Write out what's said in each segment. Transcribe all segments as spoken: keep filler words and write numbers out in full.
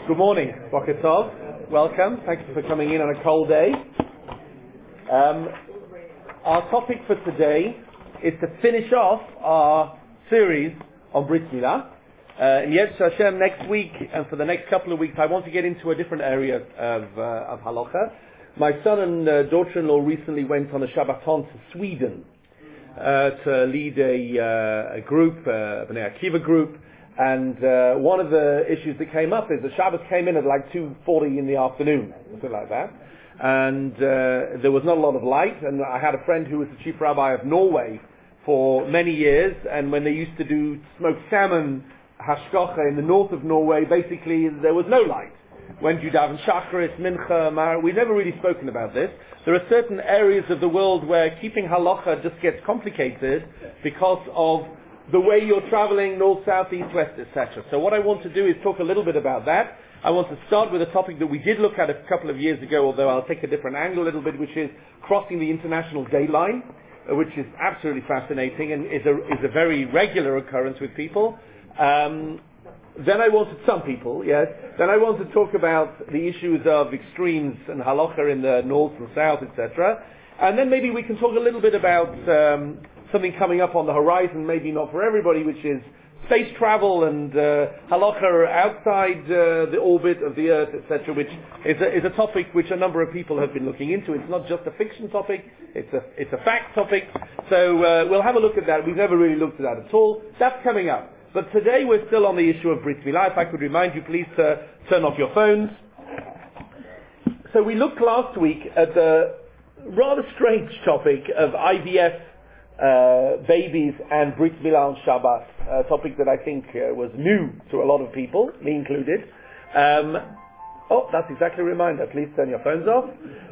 Good morning, Boker Tov. Welcome. Thank you for coming in on a cold day. Um, our topic for today is to finish off our series on Brit Milah. Uh, and yes, Hashem, next week and for the next couple of weeks, I want to get into a different area of uh, of halacha. My son and uh, daughter-in-law recently went on a Shabbaton to Sweden uh, to lead a, uh, a group, uh, an Akiva group. And uh, one of the issues that came up is the Shabbos came in at like two forty in the afternoon, something like that. And uh, there was not a lot of light. And I had a friend who was the chief rabbi of Norway for many years. And when they used to do smoked salmon hashkocha in the north of Norway, basically there was no light. When you daven Shacharis, Mincha, Mar, we've never really spoken about this. There are certain areas of the world where keeping halacha just gets complicated because of the way you're traveling, north, south, east, west, et cetera. So what I want to do is talk a little bit about that. I want to start with a topic that we did look at a couple of years ago, although I'll take a different angle a little bit, which is crossing the international day line, uh, which is absolutely fascinating and is a, is a very regular occurrence with people. Um, then I wanted some people, yes. Then I want to talk about the issues of extremes and halacha in the north and south, et cetera. And then maybe we can talk a little bit about um, something coming up on the horizon, maybe not for everybody, which is space travel and uh, halacha outside uh, the orbit of the Earth, et cetera, which is a, is a topic which a number of people have been looking into. It's not just a fiction topic; it's a it's a fact topic. So uh, we'll have a look at that. We've never really looked at that at all. That's coming up. But today we're still on the issue of Brit Milah. If I could remind you, please uh, turn off your phones. So we looked last week at the rather strange topic of I V F uh, babies and Brit Milah on Shabbat, a topic that I think uh, was new to a lot of people, me included. Um, oh, that's exactly a reminder. Please turn your phones off.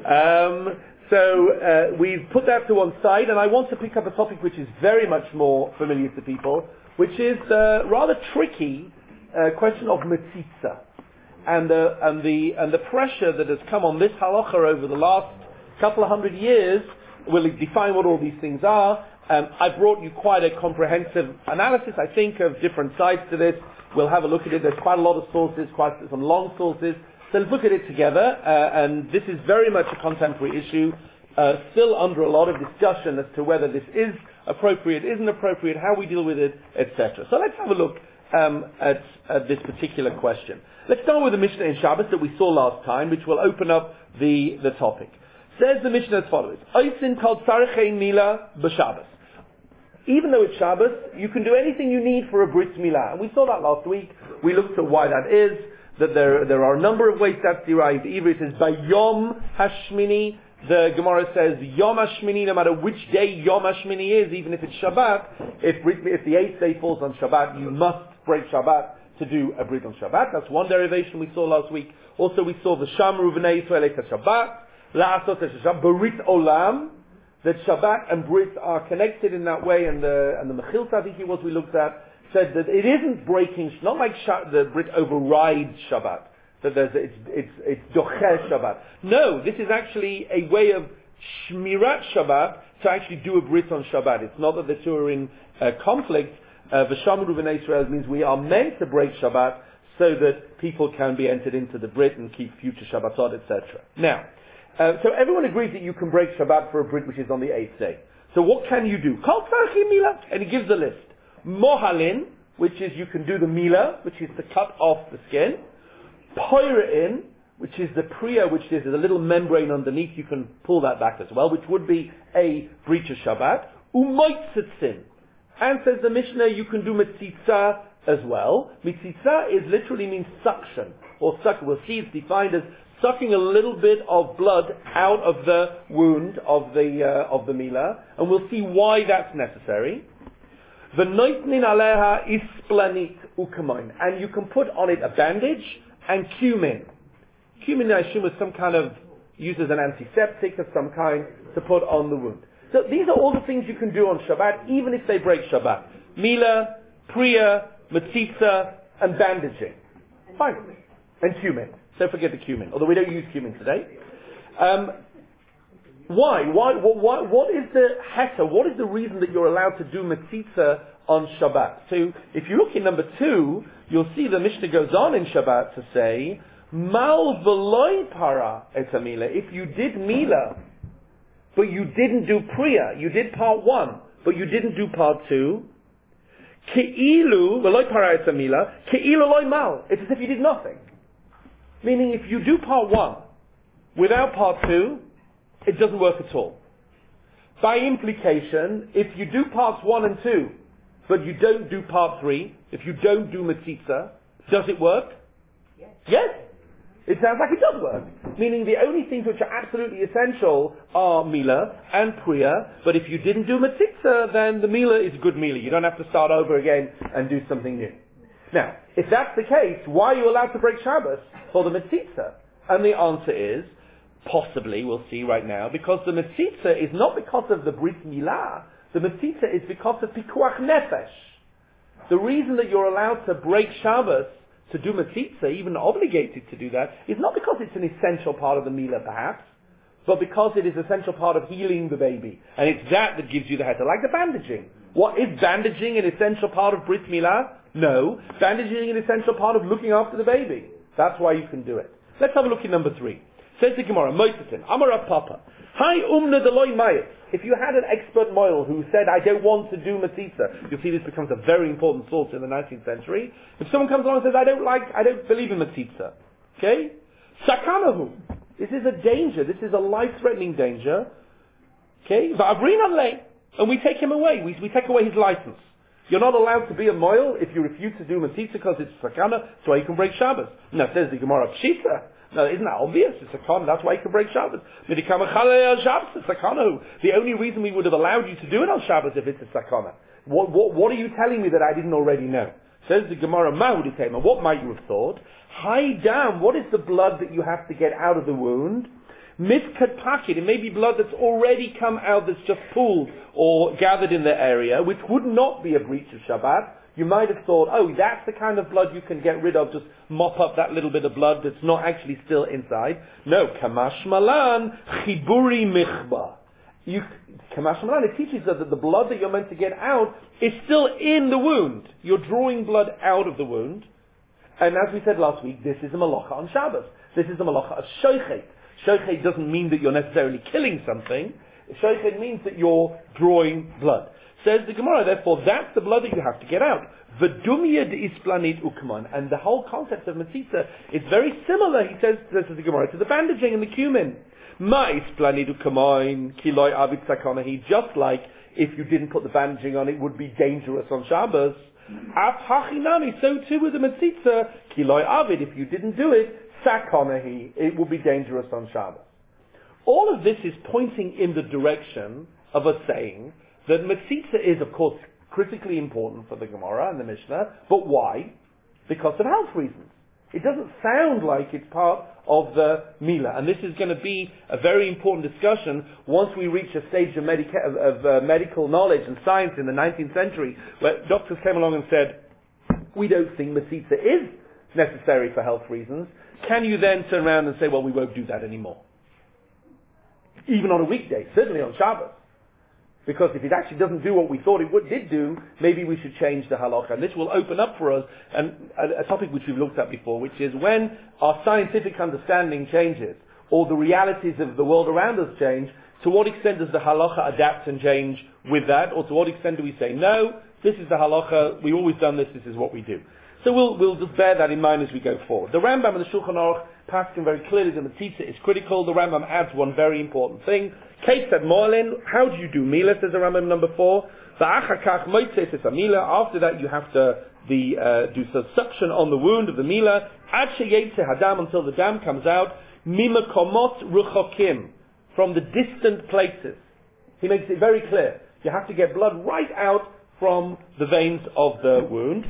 Um, so uh, we've put that to one side, and I want to pick up a topic which is very much more familiar to people, which is the rather tricky uh, question of metzitza and the and the and the pressure that has come on this halacha over the last couple of hundred years. Will define what all these things are. Um, I brought you quite a comprehensive analysis, I think, of different sides to this. We'll have a look at it. There's quite a lot of sources, quite some long sources. So let's look at it together. Uh, and this is very much a contemporary issue, uh, still under a lot of discussion as to whether this is appropriate, isn't appropriate, how we deal with it, et cetera. So let's have a look um, at, at this particular question. Let's start with the Mishnah in Shabbos that we saw last time, which will open up the, the topic. Says the Mishnah as follows: Oisin called Sarechei Milah b'Shabbos. Even though it's Shabbos, you can do anything you need for a Brit Milah. And we saw that last week. We looked at why that is, that there, there are a number of ways that's derived. Either it says by Yom Hashmini, the Gemara says Yom Hashmini, no matter which day Yom Hashmini is, even if it's Shabbat, if, if the eighth day falls on Shabbat, you must break Shabbat to do a Brit on Shabbat. That's one derivation we saw last week. Also we saw the Shamru V'nei Yisrael et Shabbat, La'asot et Shabbat, Berit Olam, that Shabbat and Brit are connected in that way, and the and the Mechilta, I think it was we looked at, said that it isn't breaking, not like Sh- the Brit overrides Shabbat, that there's it's it's it's docher Shabbat. No, this is actually a way of Shmirat Shabbat to actually do a Brit on Shabbat. It's not that the two are in uh, conflict. V'shamru v'nei Yisrael means we are meant to break Shabbat so that people can be entered into the Brit and keep future Shabbatot, et cetera. Now, Uh, so everyone agrees that you can break Shabbat for a Brit which is on the eighth day. So what can you do? Kol tzarchi milah, and he gives the list. Mohalin, which is you can do the milah, which is to cut off the skin. Poirein, which is the priya, which is a little membrane underneath, you can pull that back as well, which would be a breach of Shabbat. Umoitzitzin, and says the Mishnah, you can do metzitza as well. Metzitza is literally means suction, or suck. We'll see it's defined as sucking a little bit of blood out of the wound of the uh, of the milah, and we'll see why that's necessary. V'noitnin aleha isplanit ukamoin, and you can put on it a bandage and cumin. Cumin, I assume, is some kind of used as an antiseptic of some kind to put on the wound. So these are all the things you can do on Shabbat, even if they break Shabbat: milah, priya, metzitza, and bandaging. Fine, and cumin. Don't forget the cumin, although we don't use cumin today. Um, why? Why? Why? What is the heta? What is the reason that you're allowed to do metzitza on Shabbat. So if you look in number two, you'll see the Mishnah goes on in Shabbat to say, Mal v'loi para et mila. If you did mila, but you didn't do priya, you did part one, but you didn't do part two, Ke'ilu, v'loi para et mila, ke'ilu loi mal. It's as if you did nothing. Meaning if you do part one without part two, it doesn't work at all. By implication, if you do parts one and two, but you don't do part three, if you don't do Metzitza, does it work? Yes. Yes. It sounds like it does work. Meaning the only things which are absolutely essential are Mila and Priya, but if you didn't do Metzitza, then the Mila is good Mila. You don't have to start over again and do something new. Now, if that's the case, why are you allowed to break Shabbos for the Metzitza? And the answer is, possibly, we'll see right now, because the Metzitza is not because of the Brit Milah, the Metzitza is because of Pikuach Nefesh. The reason that you're allowed to break Shabbos to do Metzitza, even obligated to do that, is not because it's an essential part of the Milah perhaps, but because it is an essential part of healing the baby. And it's that that gives you the heter, like the bandaging. What, is bandaging an essential part of Brit Milah? No. Bandaging is an essential part of looking after the baby. That's why you can do it. Let's have a look at number three. Says the Gemara, Moisetin, Amar Papa, Hi Umna Deloy Mayit. If you had an expert moil who said, I don't want to do Metzitza, you'll see this becomes a very important source in the nineteenth century. If someone comes along and says, I don't like, I don't believe in Metzitza, okay? Sakanahu. This is a danger. This is a life-threatening danger. Okay? Va'avrin alei. And we take him away. We, we take away his license. You're not allowed to be a moil if you refuse to do Metzitza because it's Sakana, so you can break Shabbos. Now, says the Gemara, Pshita. No, isn't that obvious? It's a con, that's why you can break Shabbos. The only reason we would have allowed you to do it on Shabbos if it's a sakana. What, what, what are you telling me that I didn't already know? Says the Gemara, Mahuditema, what might you have thought? High down, what is the blood that you have to get out of the wound? Mifkat pakid, it may be blood that's already come out that's just pooled or gathered in the area, which would not be a breach of Shabbat. You might have thought, oh, that's the kind of blood you can get rid of, just mop up that little bit of blood that's not actually still inside. No, Kamash Malan, Chiburi Michba. You, Kamash Malan, it teaches us that the blood that you're meant to get out is still in the wound. You're drawing blood out of the wound. And as we said last week, this is a malacha on Shabbos. This is a malacha of Shoichet. Shoichet doesn't mean that you're necessarily killing something. Shoichet means that you're drawing blood. Says the Gemara, therefore, that's the blood that you have to get out. V'dumya isplanid ukman. And the whole concept of Metzitza is very similar, he says, says the Gemara, to the bandaging and the cumin. Ma isplanid ukman, kiloi avid sakanahi. Just like if you didn't put the bandaging on, it would be dangerous on Shabbos. Af hachinami, so too with the Metzitza, kiloi avid. If you didn't do it, sakanahi, it would be dangerous on Shabbos. All of this is pointing in the direction of us saying that Metzitza is, of course, critically important for the Gemara and the Mishnah, but why? Because of health reasons. It doesn't sound like it's part of the Mila, and this is going to be a very important discussion once we reach a stage of, medica- of, of uh, medical knowledge and science in the nineteenth century, where doctors came along and said, we don't think Metzitza is necessary for health reasons. Can you then turn around and say, well, we won't do that anymore? Even on a weekday, certainly on Shabbos. Because if it actually doesn't do what we thought it would, did do, maybe we should change the halacha. And this will open up for us an, a, a topic which we've looked at before, which is when our scientific understanding changes, or the realities of the world around us change, to what extent does the halacha adapt and change with that? Or to what extent do we say, no, this is the halacha, we've always done this, this is what we do. So we'll, we'll just bear that in mind as we go forward. The Rambam and the Shulchan Aruch passing very clearly that the Metzitza is critical. The Rambam adds one very important thing. Kate said, Mo'alin, how do you do Mila, says the Rambam number four. After that you have to the, uh, do some suction on the wound of the Mila. Ad sheyetze hadam, until the dam comes out. Mimakomot ruchokim, from the distant places. He makes it very clear. You have to get blood right out from the veins of the wound.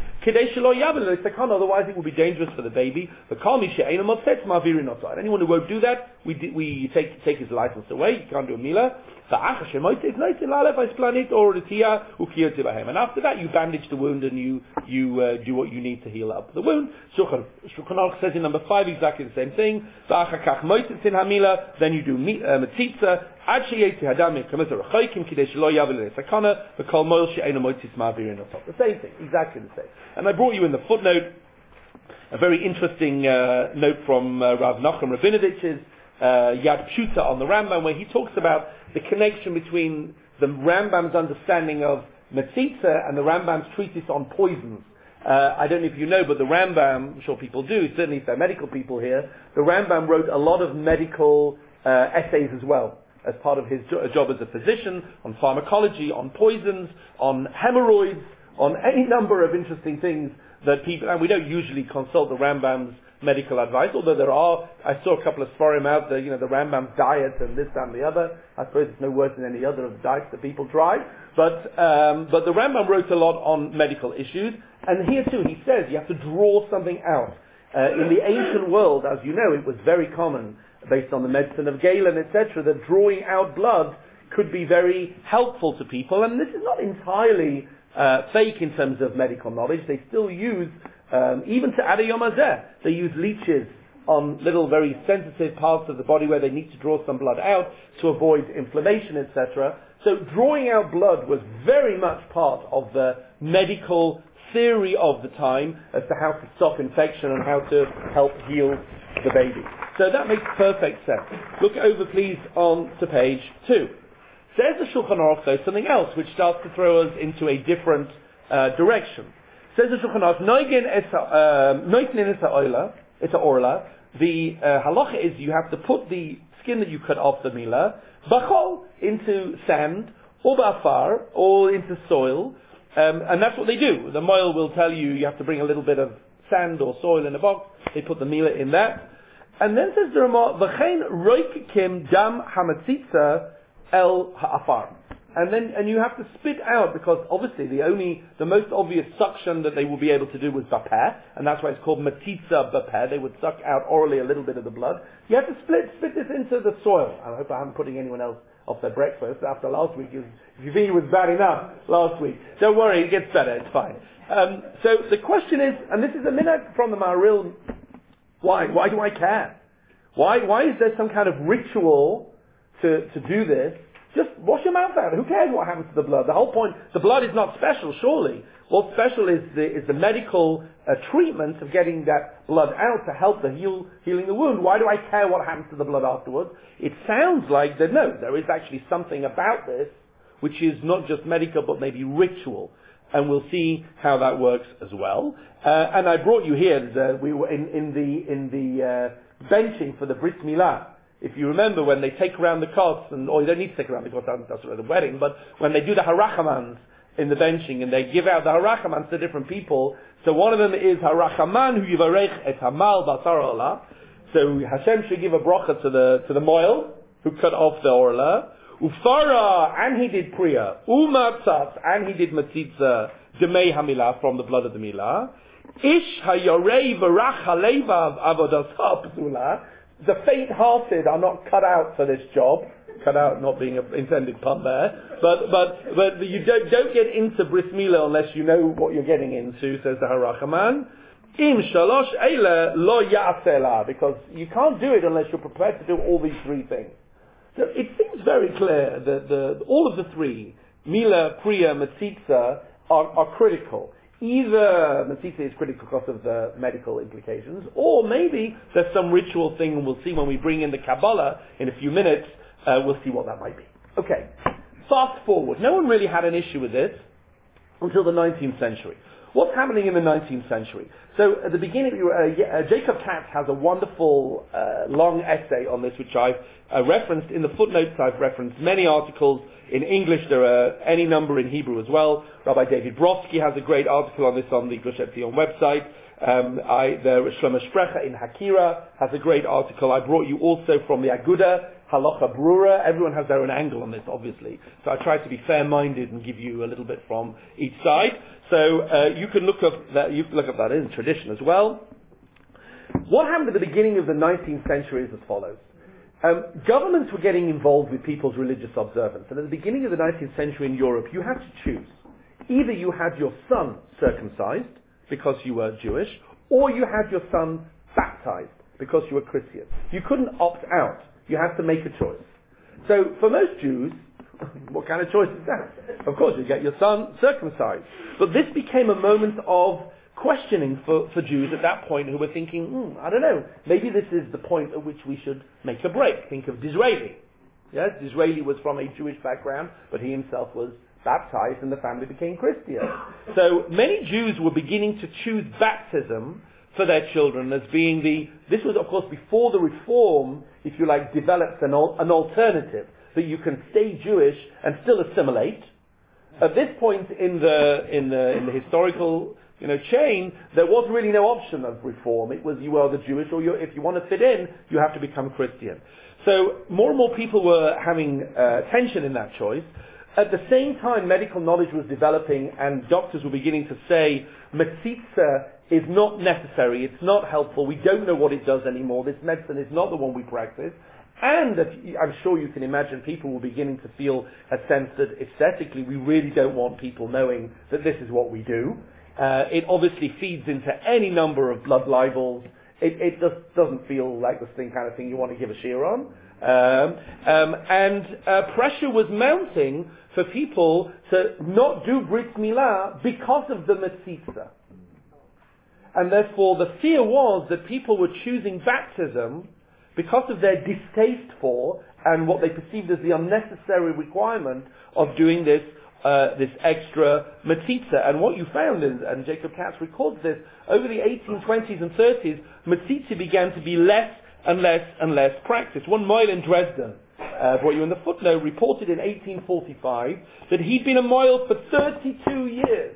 Otherwise it will be dangerous for the baby. Anyone who won't do that, we di- we take take his license away. You can't do a mila. And after that, you bandage the wound and you you uh, do what you need to heal up the wound. Shulchan Aruch says in number five exactly the same thing. Then you do metzitza. The same thing, exactly the same. And I brought you in the footnote a very interesting uh, note from uh, Rav Nachum Rabinovich's uh, Yad Pshuta on the Rambam, where he talks about the connection between the Rambam's understanding of Metzitza and the Rambam's treatise on poisons. Uh, I don't know if you know, but the Rambam, I'm sure people do, certainly if they're medical people here, the Rambam wrote a lot of medical uh, essays as well, as part of his jo- job as a physician, on pharmacology, on poisons, on hemorrhoids, on any number of interesting things that people, and we don't usually consult the Rambam's medical advice, although there are, I saw a couple of Sforim out there, you know, the Rambam's diet and this and the other. I suppose it's no worse than any other of the diets that people try. But, um, but the Rambam wrote a lot on medical issues, and here too he says you have to draw something out. Uh, in the ancient world, as you know, it was very common, based on the medicine of Galen, et cetera, that drawing out blood could be very helpful to people, and this is not entirely uh, fake in terms of medical knowledge. They still use, um, even to Ad Hayom Hazeh, they use leeches on little very sensitive parts of the body where they need to draw some blood out to avoid inflammation, et cetera. So drawing out blood was very much part of the medical theory of the time as to how to stop infection and how to help heal the baby. So that makes perfect sense. Look over please on to page two. Says the Shulchan Aruch though something else which starts to throw us into a different uh, direction. Says the Shulchan Aruch, Noigin es ha'oila, it's a orla. The uh, halacha is you have to put the skin that you cut off the milah, bachol, into sand, or ba'afar, or into soil, um, and that's what they do. The moil will tell you you have to bring a little bit of sand or soil in a box. They put the milah in that. And then says the Ramah, v'chein roikikim dam hamatzitza el ha'afar. And then, and you have to spit out, because obviously the only, the most obvious suction that they will be able to do was bapeh, and that's why it's called matitza bapeh. They would suck out orally a little bit of the blood. You have to split, spit this into the soil. I hope I haven't putting anyone else off their breakfast after last week. If you think it was bad enough last week, don't worry, it gets better, it's fine. Um, so the question is, and this is a minhag from the Maharil, why? Why do I care? Why, why is there some kind of ritual to, to do this? Just wash your mouth out. Who cares what happens to the blood? The whole point, the blood is not special, surely. What's special is the, is the medical uh, treatment of getting that blood out to help the heal, healing the wound. Why do I care what happens to the blood afterwards? It sounds like that, no, there is actually something about this which is not just medical but maybe ritual. And we'll see how that works as well. Uh, and I brought you here, the, we were in, in the, in the uh, benching for the Brit Milah. If you remember when they take around the cots, and or you don't need to take around the cots, that's at the wedding, but when they do the harachamans in the benching, and they give out the harachamans to different people, so one of them is harachaman hu yivarech et hamal basar olah. So Hashem should give a bracha to the to the moil who cut off the orla. Ufara, and he did priya. Umatzat, and he did matzitza demei hamilah, from the blood of the milah. Ish hayorei v'rach halevav avodas ha'pzula. The faint-hearted are not cut out for this job. Cut out not being an intended pun there. But, but, but you don't, don't get into bris milah unless you know what you're getting into, says the Harachaman. Im shalosh eila lo ya'asela. Because you can't do it unless you're prepared to do all these three things. So it seems very clear that the, all of the three, milah, priya, matzitza, are, are critical. Either Matzitza is critical because of the medical implications, or maybe there's some ritual thing, and we'll see when we bring in the Kabbalah in a few minutes, uh, we'll see what that might be. Okay, fast forward. No one really had an issue with this until the nineteenth century. What's happening in the nineteenth century? So at the beginning, uh, uh, Jacob Katz has a wonderful uh, long essay on this, which I've uh, referenced. In the footnotes, I've referenced many articles. In English, there are any number in Hebrew as well. Rabbi David Brodsky has a great article on this on the Gush Etzion website. Um, I, the Shlomo Sprecher in Hakira has a great article. I brought you also from the Aguda, Halacha Brura. Everyone has their own angle on this, obviously. So I try to be fair-minded and give you a little bit from each side. So uh, you can look up that. You can look up that in tradition as well. What happened at the beginning of the nineteenth century is as follows. Um, governments were getting involved with people's religious observance, and at the beginning of the nineteenth century in Europe, you had to choose. Either you had your son circumcised because you were Jewish, or you had your son baptized because you were Christian. You couldn't opt out. You had to make a choice. So for most Jews, what kind of choice is that? Of course, you get your son circumcised. But this became a moment of questioning for, for Jews at that point who were thinking, hmm, I don't know, maybe this is the point at which we should make a break. Think of Disraeli. Yes, Disraeli was from a Jewish background, but he himself was baptized and the family became Christian. So many Jews were beginning to choose baptism for their children as being the, this was of course before the reform, if you like, developed an, al- an alternative that you can stay Jewish and still assimilate. At this point in the, in the, in the historical you know, chain, there was really no option of reform. It was you are the Jewish, or you, if you want to fit in, you have to become Christian. So more and more people were having uh, tension in that choice. At the same time, medical knowledge was developing, and doctors were beginning to say, Metzitza is not necessary, it's not helpful, we don't know what it does anymore, this medicine is not the one we practice. And that I'm sure you can imagine people were beginning to feel a sense that aesthetically we really don't want people knowing that this is what we do. Uh, it obviously feeds into any number of blood libels. It, it just doesn't feel like the thing, kind of thing you want to give a shear on. Um, um, and uh, pressure was mounting for people to not do Brit Milah because of the Metzitza. And therefore the fear was that people were choosing baptism because of their distaste for and what they perceived as the unnecessary requirement of doing this Uh, this extra Metzitza. And what you found, is, and Jacob Katz records this, over the eighteen twenties and thirties, Metzitza began to be less and less and less practiced. One Moil in Dresden, uh, brought you in the footnote, reported in eighteen forty-five that he'd been a Moil for thirty-two years.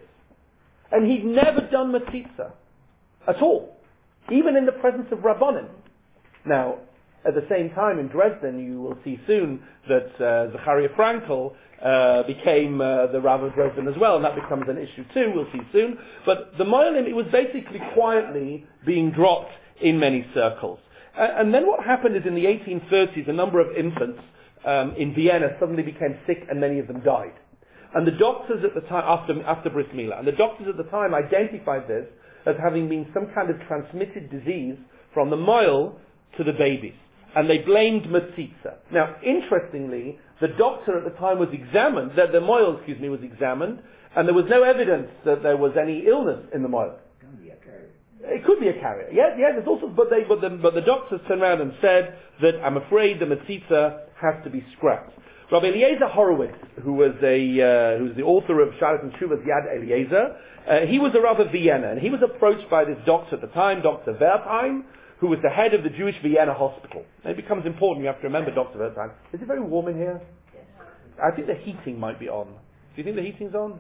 And he'd never done Metzitza at all, even in the presence of Rabbonim. Now, at the same time, in Dresden, you will see soon that uh, Zechariah Frankel uh, became uh, the Rav of Dresden as well, and that becomes an issue too, we'll see soon. But the Moilim, it was basically quietly being dropped in many circles. Uh, and then what happened is in the eighteen thirties, a number of infants um, in Vienna suddenly became sick and many of them died. And the doctors at the time, after, after Bris Milah, and the doctors at the time identified this as having been some kind of transmitted disease from the Moil to the babies. And they blamed Metzitza. Now, interestingly, the doctor at the time was examined, that the Moil, excuse me, was examined, and there was no evidence that there was any illness in the Moil. It could be a carrier. It could be a carrier. Yeah, yeah. There's also, but they, but the, but the doctors turned around and said that I'm afraid the Metzitza has to be scrapped. Rabbi Eliezer Horowitz, who was a, uh, who was the author of Shalat and Shuvas Yad Eliezer, uh, he was a Rav of Vienna, and he was approached by this doctor at the time, Doctor Wertheim, who was the head of the Jewish Vienna Hospital. And it becomes important, you have to remember Doctor Wertheim. Is it very warm in here? Yes. I think the heating might be on. Do you think the heating's on?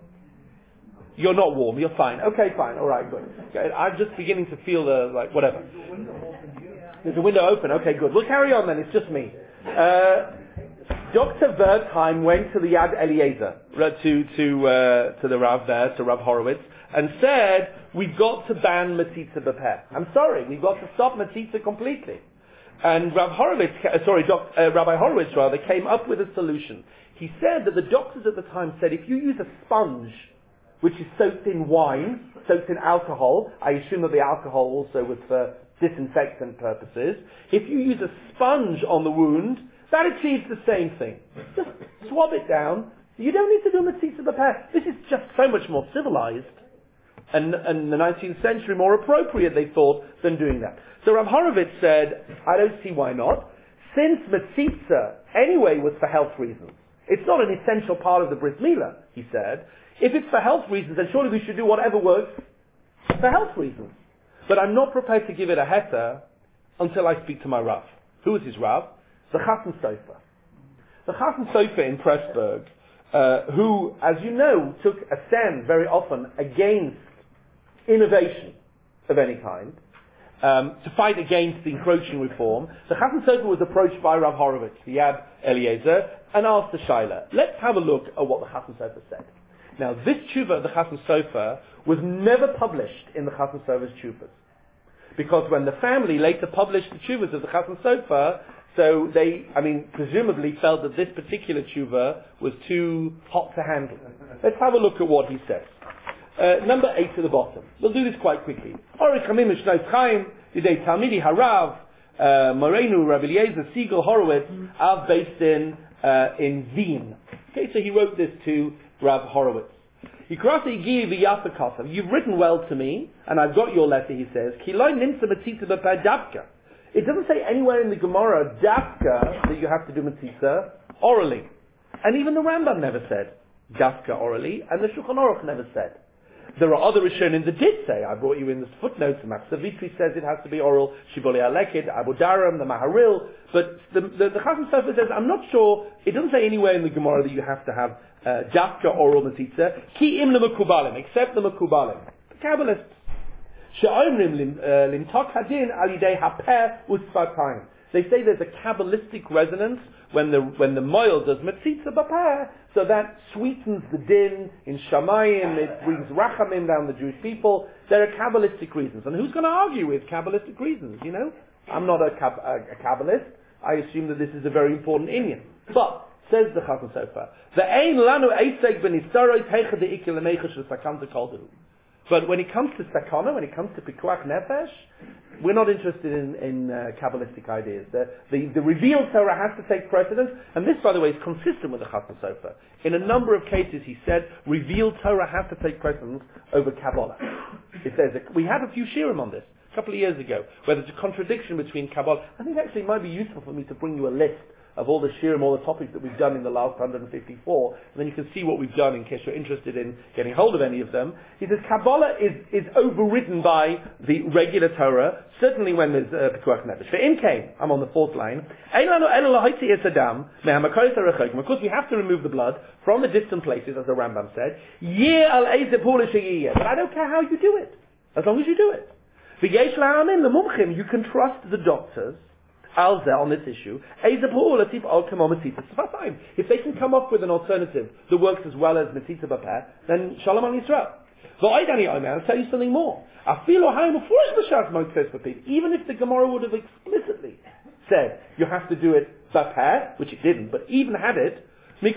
You're not warm, you're fine. Okay, fine, alright, good. Okay, I'm just beginning to feel the, like, whatever. There's a window open, okay, good. We'll carry on then, it's just me. Uh, Doctor Wertheim went to the Yad Eliezer, to, to, uh, to the Rav there, to Rav Horowitz, and said, we've got to ban Metzitza B'Peh. I'm sorry, we've got to stop Metzitza completely. And Rav Horowitz, uh, sorry, doc, uh, Rabbi Horowitz rather, came up with a solution. He said that the doctors at the time said, if you use a sponge, which is soaked in wine, soaked in alcohol, I assume that the alcohol also was for disinfectant purposes, if you use a sponge on the wound, that achieves the same thing. Just swab it down. You don't need to do Metzitza B'Peh. This is just so much more civilized. And, and the nineteenth century more appropriate, they thought, than doing that. So Rav Horowitz said, I don't see why not. Since Metzitza, anyway, was for health reasons. It's not an essential part of the Brit Milah, he said. If it's for health reasons, then surely we should do whatever works for health reasons. But I'm not prepared to give it a heter until I speak to my Rav. Who is his Rav? The Chassan Sofer. The Chassan Sofer in Pressburg, uh, who, as you know, took a stand very often against innovation of any kind, um, to fight against the encroaching reform. The Chassan Sofer was approached by Rav Horowitz, the Yad Eliezer, and asked the Shaila. Let's have a look at what the Chassan Sofer said. Now, this tshuva of the Chassan Sofer was never published in the Chassan Sofer's tshuvas. Because when the family later published the tshuvas of the Chassan Sofer, So they, I mean, presumably felt that this particular tshuva was too hot to handle. Let's have a look at what he says. Uh, number eight to the bottom. We'll do this quite quickly. Orich Hamim Shnois Chaim, Yidei Talmidi Harav, Morenu, Rabbi Eliezer, Siegel, Horowitz, Av based in, uh, in Wien. Okay, so he wrote this to Rav Horowitz. You've written well to me, and I've got your letter, he says. It doesn't say anywhere in the Gemara, dafka, that you have to do matzitza orally. And even the Rambam never said dafka orally, and the Shulchan Aruch never said. There are other Rishonim that did say, I brought you in the footnotes, the Maksavitri says it has to be oral, Shibbolei Alekid, Abu Daram, the Maharil, but the, the, the Chasam Sofer says, I'm not sure, it doesn't say anywhere in the Gemara that you have to have uh, dafka oral matzitza, ki im le-mekubalim, except the mekubalim, the Kabbalists. She'omrim limtok hadin al yidei hapeh u'sfatayim. They say there's a Kabbalistic resonance when the when the moil does metzitza b'peh, so that sweetens the din in Shamayim, it brings rachamim down the Jewish people. There are Kabbalistic reasons. And who's going to argue with Kabbalistic reasons, you know? I'm not a, a, a Kabbalist. I assume that this is a very important inyan. But, says the Chasam Sofer, Ve'ein lanu eiseg b'nistaroi teicha de'ikil le'meicha shel sakanta kol dehu. But when it comes to sakana, when it comes to pikuach nefesh, we're not interested in, in uh, Kabbalistic ideas. The, the, the revealed Torah has to take precedence, and this, by the way, is consistent with the Chasam Sofer. In a number of cases, he said, revealed Torah has to take precedence over Kabbalah. If there's a, we had a few shirim on this a couple of years ago, where there's a contradiction between Kabbalah. I think actually it might be useful for me to bring you a list of all the shirim, all the topics that we've done in the last one hundred fifty-four, and then you can see what we've done in case you're interested in getting hold of any of them. He says Kabbalah is, is overridden by the regular Torah, certainly when there's Pekuach Nefesh. For Imkain, I'm on the fourth line, of course we have to remove the blood from the distant places, as the Rambam said, but I don't care how you do it, as long as you do it. You can trust the doctors on this issue, if they can come up with an alternative that works as well as Metzitza B'Peh, then Shalom Al Yisrael. I'll tell you something more. Even if the Gemara would have explicitly said you have to do it B'Peh, which it didn't, but even had it, this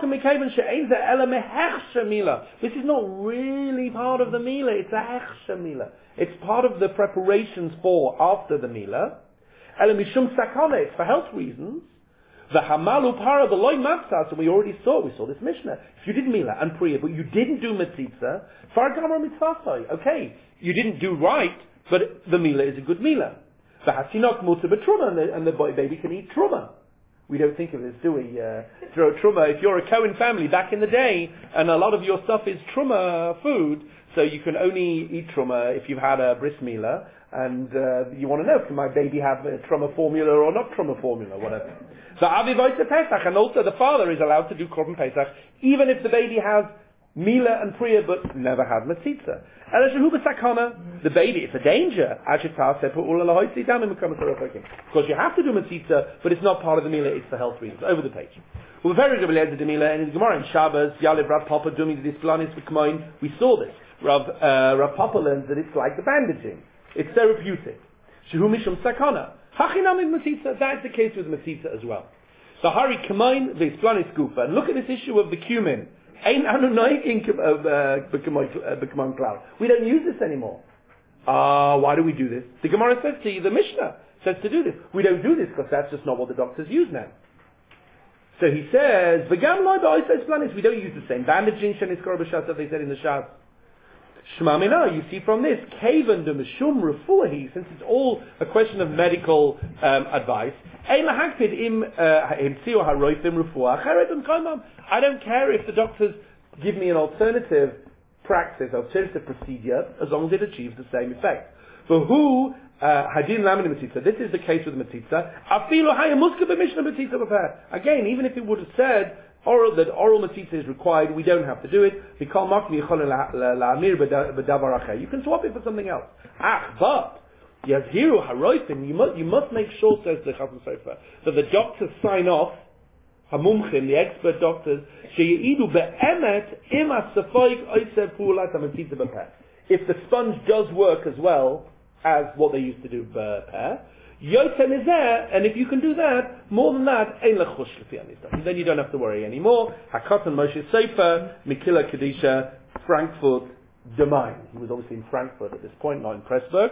is not really part of the Mila, it's a Hechsha Mila. It's part of the preparations for after the Mila. It's for health reasons. The hamalu para, the loy matzah, and we already saw, we saw this Mishnah. If you did Mila and Priya, but you didn't do Metzitza, far gamar mitzvah, okay, you didn't do right, but the Mila is a good Mila. The hasinok mutzah b'truma, and the, and the boy baby can eat truma. We don't think of it as doing uh, throw truma. If you're a Cohen family back in the day, and a lot of your stuff is truma food, so you can only eat truma if you've had a bris Mila, and uh, you want to know, can my baby have a truma formula or not truma formula, whatever. The Aviv Pesach, and also the father is allowed to do Korban Pesach, even if the baby has Mila and Priya, but never had Metzitza. The baby, it's a danger. Because you have to do Metzitza, but it's not part of the Mila, it's for health reasons. Over the page. Well, very good, the Mila, and in Gemara in Shabbos, Yalev Rav Papa Dumi Displanis V'Kmoin, we saw this. Rav, uh, Rav Papa learns that it's like the bandaging. It's therapeutic. Shehu Mishum Sakana. Hachinam in Metzitza, that's the case with Metzitza as well. So Hari Kmoin Displanis Gufa, and look at this issue of the cumin. We don't use this anymore. Ah, uh, why do we do this? The Gemara says to you, the Mishnah says to do this. We don't do this because that's just not what the doctors use now. So he says, we don't use the same bandaging that they said in the Shas. Shmamina, you see from this, Kavan de Mishum Refuahi, since it's all a question of medical um, advice, I don't care if the doctors give me an alternative practice, alternative procedure, as long as it achieves the same effect. For who, Hadin Lamin Metzitza, this is the case with Metzitza, again, even if it would have said, Oral, that oral Metzitza is required, we don't have to do it. You can swap it for something else. Ah, but Yazhiru Haroifin, you must you must make sure, says the Chasam Sofer, that the doctors sign off, Hamumchim, the expert doctors, Sheyeidu be'emet im as-safoik oisev pu'ulat ha-metzitza b'peh. If the sponge does work as well as what they used to do b'peh, Yotem is there, and if you can do that, more than that, ein lechush lefi hanisdach. Then you don't have to worry anymore. Hakatan Moshe Sefer, Mikila Kedisha, Frankfurt, the Main. He was obviously in Frankfurt at this point, not in Pressburg.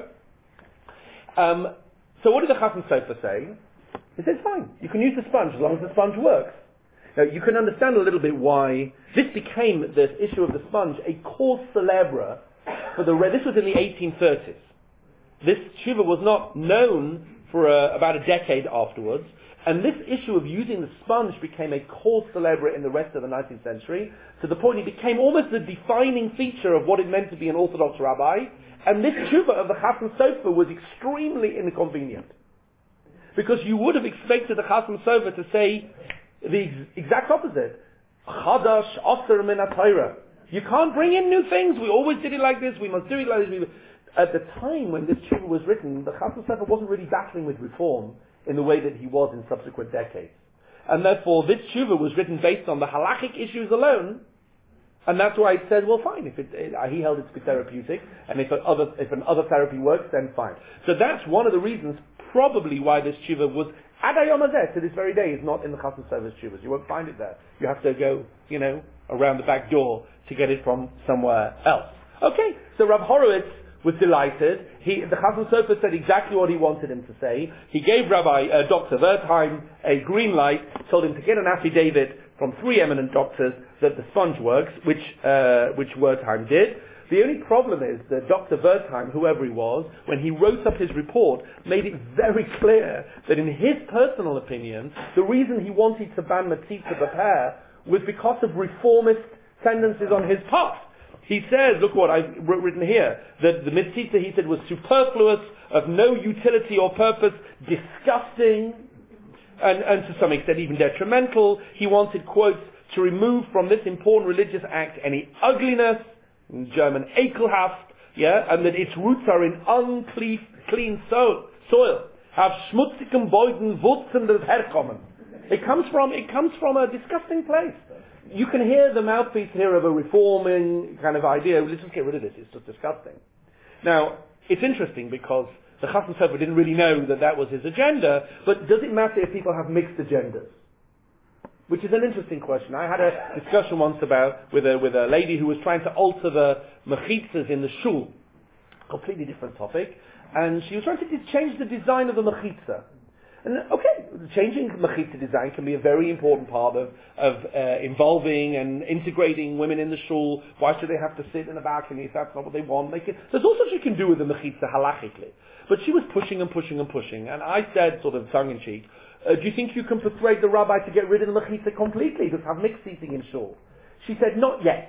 Um, so what did the Chasam Sofer say? He said, fine, you can use the sponge as long as the sponge works. Now, you can understand a little bit why this became, the issue of the sponge, a cause célèbre for the... This was in the eighteen thirties. This tshuva was not known for uh, about a decade afterwards, and this issue of using the sponge became a cause célèbre in the rest of the nineteenth century, to the point it became almost the defining feature of what it meant to be an Orthodox rabbi, and this tshuva of the Chasam Sofer was extremely inconvenient. Because you would have expected the Chasam Sofer to say the ex- exact opposite. Chadash Aser min HaTorah. You can't bring in new things. We always did it like this. We must do it like this. At the time when this tshuva was written, the Chasam Sofer wasn't really battling with reform in the way that he was in subsequent decades. And therefore, this tshuva was written based on the halachic issues alone. And that's why it said, well, fine, if it, it, he held it to be therapeutic, and if, other, if an other therapy works, then fine. So that's one of the reasons, probably, why this tshuva was, ad hayom hazeh, to this very day, is not in the Chasam Sofer's tshuvas. You won't find it there. You have to go, you know, around the back door to get it from somewhere else. Okay, so Rav Horowitz was delighted. He, the Chasam Sofer said exactly what he wanted him to say. He gave Rabbi uh, Doctor Wertheim a green light, told him to get an affidavit from three eminent doctors that the sponge works, which uh, which Wertheim did. The only problem is that Doctor Wertheim, whoever he was, when he wrote up his report, made it very clear that in his personal opinion, the reason he wanted to ban Matzitza B'Peh was because of reformist tendencies on his part. He says, look what I've written here, that the Matzitza, he said, was superfluous, of no utility or purpose, disgusting, and, and to some extent even detrimental. He wanted, quotes, to remove from this important religious act any ugliness, in German ekelhaft, yeah, and that its roots are in unclean clean so, soil. Have schmutzigen Boden Wurzeln des herkommen. It comes from it comes from a disgusting place. You can hear the mouthpiece here of a reforming kind of idea. Let's just get rid of this. It's just disgusting. Now, it's interesting because the Chasam Sofer didn't really know that that was his agenda, but does it matter if people have mixed agendas? Which is an interesting question. I had a discussion once about with a with a lady who was trying to alter the mechitzas in the shul. Completely different topic. And she was trying to change the design of the mechitza. And okay, changing mechitza design can be a very important part of, of uh, involving and integrating women in the shul. Why should they have to sit in a balcony if that's not what they want? They can, there's all sorts you can do with the mechitza halachically. But she was pushing and pushing and pushing. And I said, sort of tongue-in-cheek, Uh, do you think you can persuade the rabbi to get rid of the mechitza completely, just have mixed seating in shul? She said, not yet.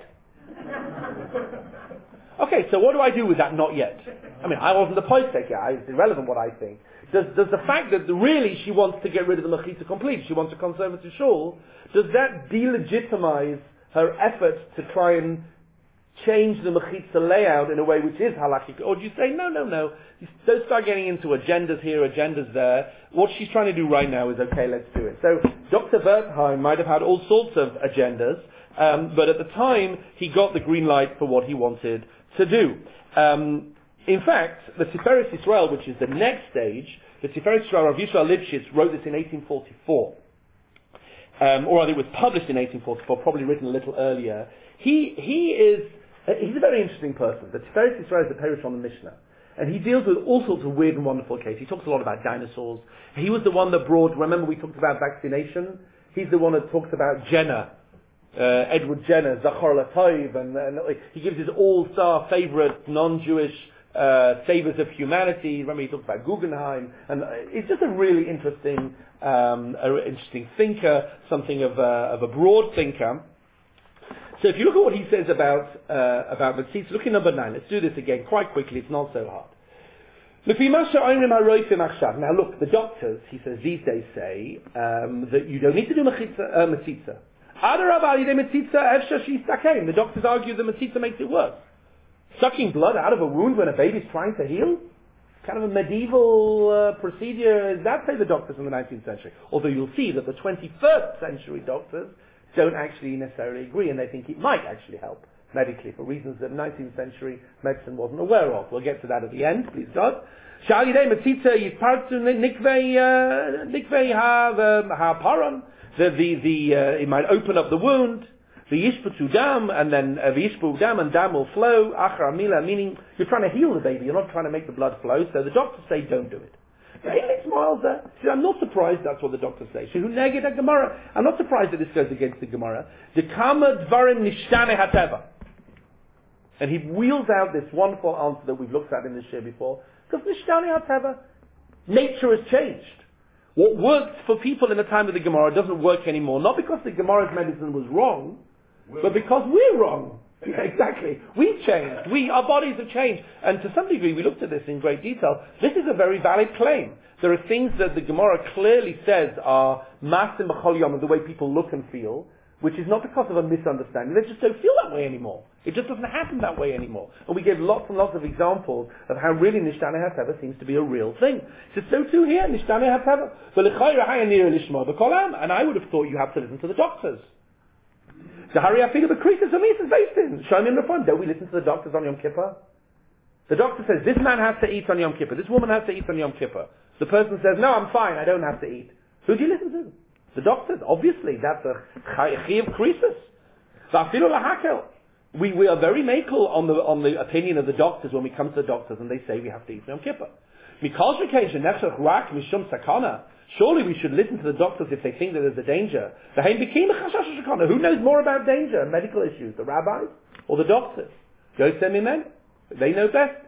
Okay, so what do I do with that not yet? I mean, I wasn't the posek yet, it's irrelevant what I think. Does, does the fact that the, really she wants to get rid of the mechitza completely, she wants a conservative shul, does that delegitimize her efforts to try and change the mechitza layout in a way which is halakhic? Or do you say, no, no, no, don't start getting into agendas here, agendas there. What she's trying to do right now is, okay, let's do it. So Doctor Wertheim might have had all sorts of agendas, um, but at the time, he got the green light for what he wanted to do. Um, in fact, the Tiferes Yisrael, which is the next stage, the Tiferes Yisrael, Rav Yisrael Lipschitz wrote this in eighteen forty-four. Um, or rather, it was published in eighteen forty-four, probably written a little earlier. He, he is... He's a very interesting person. The Tiferes Yisrael is the Perush on the Mishnah. And he deals with all sorts of weird and wonderful cases. He talks a lot about dinosaurs. He was the one that brought, remember we talked about vaccination? He's the one that talks about Jenner, uh, Edward Jenner, Zachor Latov, and, and he gives his all-star favorite non-Jewish uh, savers of humanity. Remember he talks about Guggenheim. And uh, he's just a really interesting, um, a, interesting thinker, something of a, of a broad thinker. So if you look at what he says about uh, about Matzitza, look at number nine. Let's do this again quite quickly. It's not so hard. Now look, the doctors, he says, these days say um, that you don't need to do Matzitza. The doctors argue that Matzitza makes it worse. Sucking blood out of a wound when a baby's trying to heal? Kind of a medieval uh, procedure. That say the doctors in the nineteenth century. Although you'll see that the twenty-first century doctors don't actually necessarily agree, and they think it might actually help medically, for reasons that nineteenth century medicine wasn't aware of. We'll get to that at the end, please God. Shal Yidei Metzitza Yispartu Nikvei Nikvei Ha-Paron. The, the, the, uh, it might open up the wound. V'yishputu dam, and then uh, v'yishpu dam, and dam will flow. Achar amila, meaning you're trying to heal the baby, you're not trying to make the blood flow. So the doctors say, don't do it. He smiles there. She says, I'm not surprised that's what the doctors say. Shehu neged Gemara. I'm not surprised that this goes against the Gemara. The kama dvarim nishtane hateva. And he wheels out this wonderful answer that we've looked at in this year before. Because nishtane hateva, nature has changed. What worked for people in the time of the Gemara doesn't work anymore. Not because the Gemara's medicine was wrong, but because we're wrong. Yeah, exactly. We've changed. We, our bodies have changed. And to some degree, we looked at this in great detail. This is a very valid claim. There are things that the Gemara clearly says are masim b'chol yom, the way people look and feel, which is not because of a misunderstanding. They just don't feel that way anymore. It just doesn't happen that way anymore. And we gave lots and lots of examples of how really Nishtane HaTeva seems to be a real thing. So, so too here, Nishtane HaTeva. And I would have thought you have to listen to the doctors. The Hari Afilu B'Krisis Amis is based in. Show me in the front. Don't we listen to the doctors on Yom Kippur? The doctor says, this man has to eat on Yom Kippur. This woman has to eat on Yom Kippur. The person says, no, I'm fine. I don't have to eat. Who do you listen to? The doctors. Obviously, that's a Chayiv Krisis. V'Afilu Lahakel. We, we are very makel on the, on the opinion of the doctors when we come to the doctors and they say we have to eat on Yom Kippur. Mikol Shekei Nechshach Rak Mishum Sakana. Surely we should listen to the doctors if they think that there's a danger. Who knows more about danger and medical issues? The rabbis or the doctors? They know best.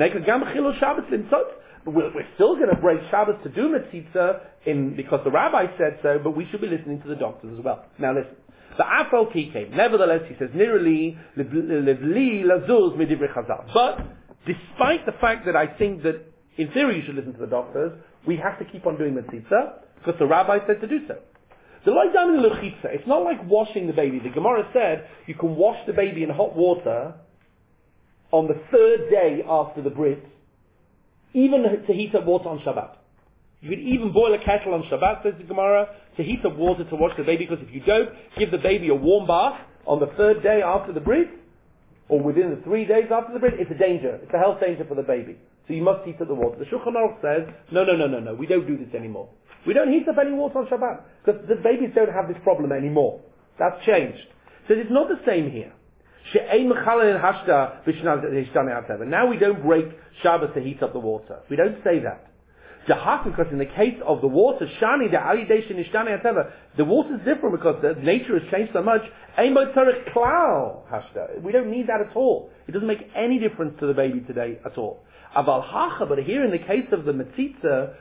But we're, we're still going to break Shabbos to do Metzitza in, because the rabbi said so, but we should be listening to the doctors as well. Now listen. The Afal P came. Nevertheless, he says, Nirali, Livli, Lazuz, Midivri Chazal. But, despite the fact that I think that in theory you should listen to the doctors, we have to keep on doing Metzitza, because the rabbi said to do so. The Loidamin Luchitza, it's not like washing the baby. The Gemara said you can wash the baby in hot water on the third day after the brit, even to heat up water on Shabbat. You could even boil a kettle on Shabbat, says the Gemara, to heat up water to wash the baby, because if you don't give the baby a warm bath on the third day after the brit, or within the three days after the brit, it's a danger. It's a health danger for the baby. So you must heat up the water. The Shulchan Aruch says, no, no, no, no, no, we don't do this anymore. We don't heat up any water on Shabbat, because the babies don't have this problem anymore. That's changed. So it's not the same here. Now we don't break Shabbos to heat up the water. We don't say that. Because in the case of the water, the water is different because the nature has changed so much. We don't need that at all. It doesn't make any difference to the baby today at all. But here in the case of the Metzitza,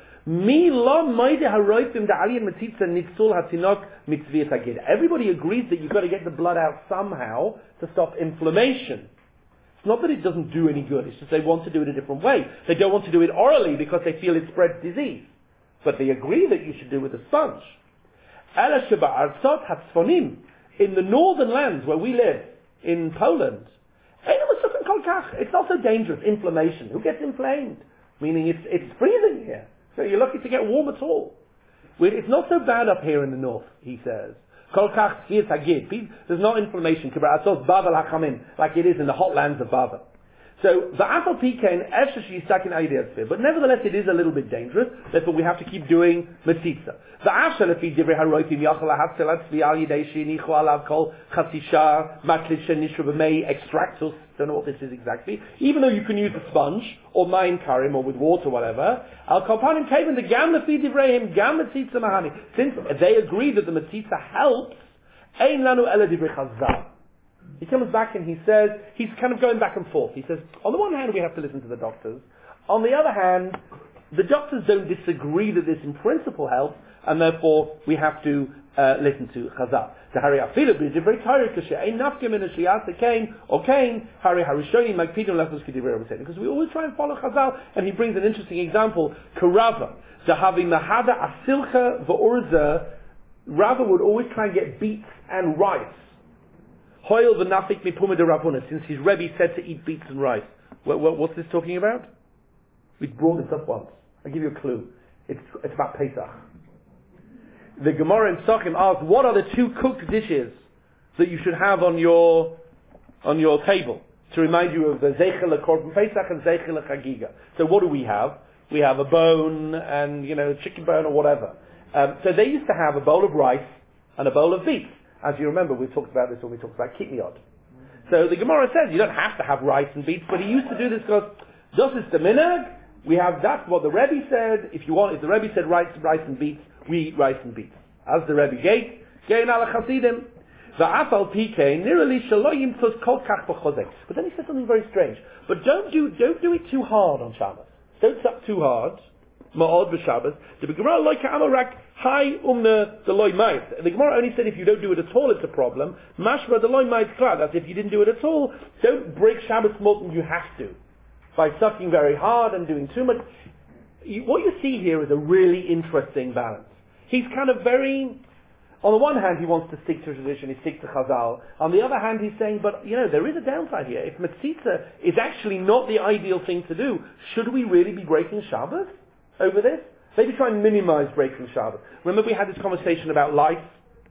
everybody agrees that you've got to get the blood out somehow to stop inflammation. It's not that it doesn't do any good, it's just they want to do it a different way. They don't want to do it orally because they feel it spreads disease. But they agree that you should do it with a sponge. In the northern lands where we live, in Poland, it's not so dangerous, inflammation. Who gets inflamed? Meaning it's, it's freezing here. So you're lucky to get warm at all. It's not so bad up here in the north, he says. There's no inflammation, like it is in the hot lands of Bava. So, the Afal Pikein, but nevertheless it is a little bit dangerous, therefore we have to keep doing Metzitza. The Afshal, if he divrei haroitim, yachal hatzela tzvi al yidei sheinichu alav kol chatzisha, matlit shenishu b'mei extractus, don't know what this is exactly, even though you can use a sponge, or main karim, or with water, whatever, al kolpanim kaven, the gam lefi divreihim, gam Metzitza mahani. Since they agree that the Metzitza helps, ein lanu ela divrei chazal. He comes back and he says, he's kind of going back and forth. He says, on the one hand we have to listen to the doctors. On the other hand, the doctors don't disagree that this in principle helps, and therefore we have to uh, listen to Chazal. Because we always try and follow Chazal, and he brings an interesting example. Karava, Rava would always try and get beets and rice. Since his Rebbe said to eat beets and rice. What, what, what's this talking about? We brought this up once. I'll give you a clue. It's, it's about Pesach. The Gemara in Sachim asks, what are the two cooked dishes that you should have on your on your table to remind you of the Zeichel Korban Pesach and Zeichel Chagiga. So what do we have? We have a bone and, you know, chicken bone or whatever. Um, so they used to have a bowl of rice and a bowl of beets. As you remember, we talked about this when we talked about kitniot. So the Gemara says you don't have to have rice and beets, but he used to do this because this is the minhag. We have, that's what the Rebbe said. If you want, if the Rebbe said rice, rice and beets, we eat rice and beets. As the Rebbe gave, Gein ala Chasidim. Va'afal pikein nirali shaloyim tus kol kach b'chozek. But then he said something very strange. But don't do, don't do it too hard on Shabbos. Don't suck too hard. Ma'od b'Shabbos. The Gemara loy ka'amarak hai umna the loy mait. The Gemara only said if you don't do it at all, it's a problem. Mashma the loy mait klad. That's if you didn't do it at all. Don't break Shabbos more than you have to by sucking very hard and doing too much. You, what you see here is a really interesting balance. He's kind of very, on the one hand he wants to stick to tradition, he sticks to Chazal. On the other hand he's saying, but you know, there is a downside here. If Metzitza is actually not the ideal thing to do, should we really be breaking Shabbos over this? Maybe try and minimize breaking Shabbos. Remember we had this conversation about lice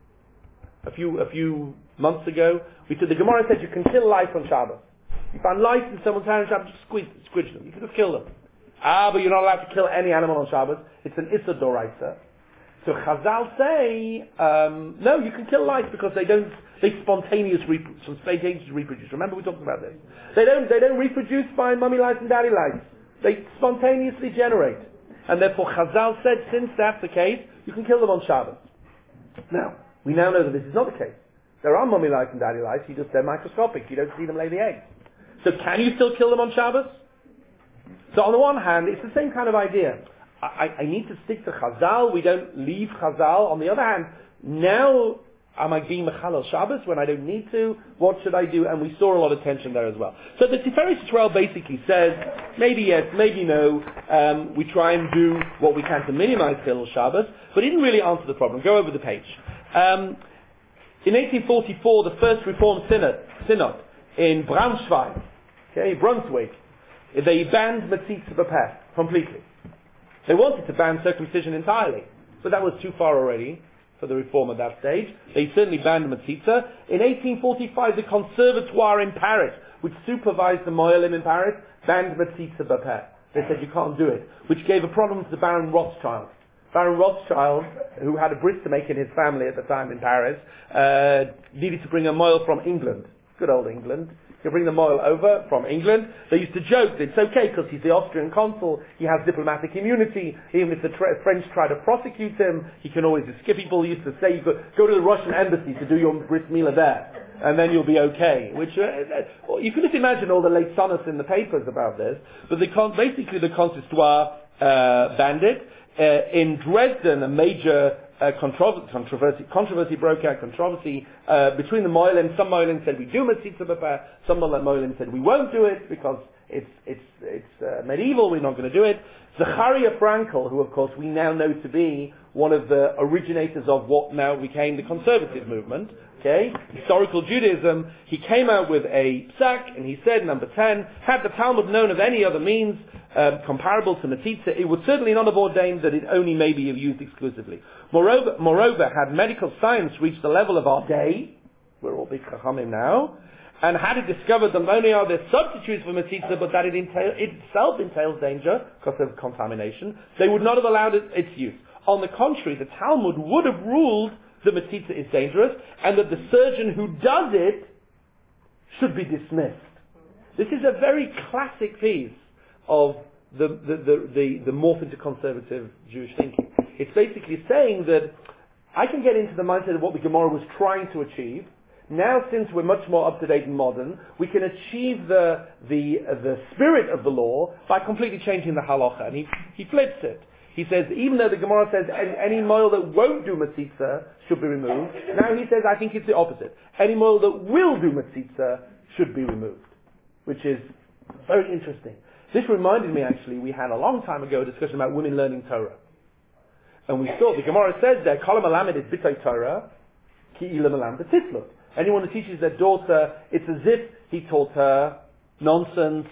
a few, a few months ago? We said the Gemara said you can kill lice on Shabbos. You find lice in someone's hand on Shabbos, just squeeze, squidge them. You can just kill them. Ah, but you're not allowed to kill any animal on Shabbos. It's an Issa Doraisa. So Chazal say, um, no, you can kill lice because they don't, they spontaneously, spontaneously reproduce. Remember we talked about this. They don't, they don't reproduce by mummy lice and daddy lice. They spontaneously generate. And therefore Chazal said, since that's the case, you can kill them on Shabbos. Now, we now know that this is not the case. There are mummy lice and daddy lice, you just, they're microscopic, you don't see them lay the eggs. So can you still kill them on Shabbos? So on the one hand, it's the same kind of idea. I, I need to stick to Chazal, we don't leave Chazal. On the other hand, now am I being Mechalel Shabbos when I don't need to? What should I do? And we saw a lot of tension there as well. So the Tiferes Yisrael basically says, maybe yes, maybe no, um, we try and do what we can to minimize Chilul Shabbos, but he didn't really answer the problem. Go over the page. Um, in eighteen forty-four, the first Reformed Synod, synod in Braunschweig, okay, Brunswick, they banned Metzitza B'Peh completely. They wanted to ban circumcision entirely, but that was too far already for the reform at that stage. They certainly banned Metzitza. In eighteen forty-five, the Conservatoire in Paris, which supervised the Moelim in Paris, banned Metzitza B'Peh. They said you can't do it, which gave a problem to the Baron Rothschild. Baron Rothschild, who had a bris to make in his family at the time in Paris, uh, needed to bring a moil from England. Good old England. You bring the moil over from England. They used to joke that it's okay because he's the Austrian consul, he has diplomatic immunity, even if the tra- French try to prosecute him, he can always escape. People used to say you go, go to the Russian embassy to do your bris milah there, and then you'll be okay. Which, uh, you can just imagine all the late sonnets in the papers about this, but the con- basically the Consistoire uh, banned it. Uh, in Dresden, a major uh, controversy, controversy, controversy broke out, controversy uh, between the Moelim. Some Moelim said we do Metzitza B'Peh, some Moelim said we won't do it because it's it's it's uh, medieval, we're not going to do it. Zecharia Frankel, who of course we now know to be one of the originators of what now became the conservative movement, okay, historical Judaism, he came out with a psak and he said, number ten, had the Talmud known of any other means um, comparable to Metzitza, it would certainly not have ordained that it only may be used exclusively. Moreover, moreover, had medical science reached the level of our day, we're all big chachamim now, and had it discovered that not only are there substitutes for Metzitza, but that it entail, itself entails danger because of contamination, they would not have allowed it, its use. On the contrary, the Talmud would have ruled that Metzitza is dangerous, and that the surgeon who does it should be dismissed. This is a very classic piece of the, the, the, the, the morph into conservative Jewish thinking. It's basically saying that I can get into the mindset of what the Gemara was trying to achieve. Now, since we're much more up-to-date and modern, we can achieve the, the, uh, the spirit of the law by completely changing the halacha. And he, he flips it. He says, even though the Gemara says any, any moil that won't do Metzitza should be removed, now he says, I think it's the opposite. Any moil that will do Metzitza should be removed. Which is very interesting. This reminded me, actually, we had a long time ago a discussion about women learning Torah. And we saw, the Gemara says there, Kol HaMelamed is B'tei Torah, Ki Ila Melam B'Titzlut. Anyone who teaches their daughter, it's as if he taught her nonsense,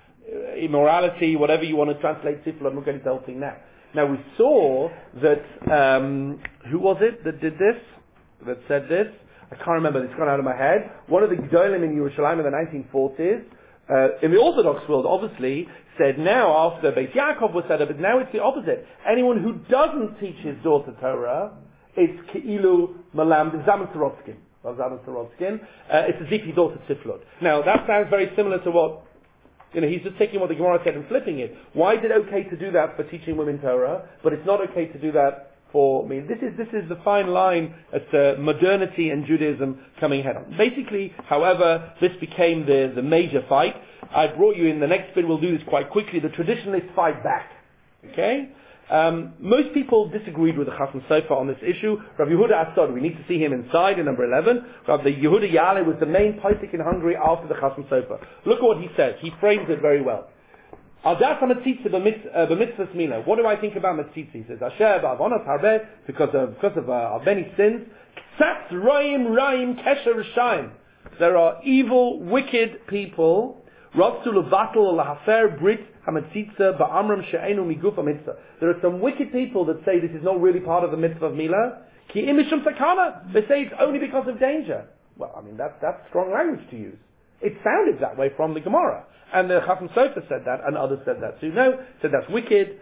immorality, whatever you want to translate Tifla. I'm not going to tell the thing now. Now we saw that, um, who was it that did this? That said this? I can't remember, it's gone out of my head. One of the Gedolim in Yerushalayim in the nineteen forties, uh, in the Orthodox world, obviously, said now, after Beit Yaakov was set up, but now it's the opposite. Anyone who doesn't teach his daughter Torah, it's Ke'ilu Malam Zaman Sorotskin. Zaman Sorotskin. Uh, it's as if he daughter Tiflot. Now, that sounds very similar to what, you know, he's just taking what the Gemara said and flipping it. Why is it okay to do that for teaching women Torah, but it's not okay to do that for me? This is this is the fine line at uh, modernity and Judaism coming head on. Basically, however, this became the, the major fight. I brought you in the next bit, we'll do this quite quickly. The traditionalists fight back. Okay? Um, most people disagreed with the Chasam Sofer on this issue. Rav Yehuda Asad, we need to see him inside in number eleven. Rav the Yehuda Yale was the main posek in Hungary after the Chasam Sofer. Look at what he says. He frames it very well. Adas ha-metzitza b'mitzvahs mila. What do I think about metzitza? He says, Asher ba'avonos harbeh, because of, because of uh, our many sins. Ksatz roim raim kesher r'shayim. There are evil, wicked people. Ratzu levatel lahafer brit ha-metzitza ba'amram she'enu miguf ha-mitzvah. There are some wicked people that say this is not really part of the mitzvah of mila. Ki imishum sakana. They say it's only because of danger. Well, I mean, that's, that's strong language to use. It sounded that way from the Gemara. And the Chasam Sofer said that, and others said that too. No, said that's wicked.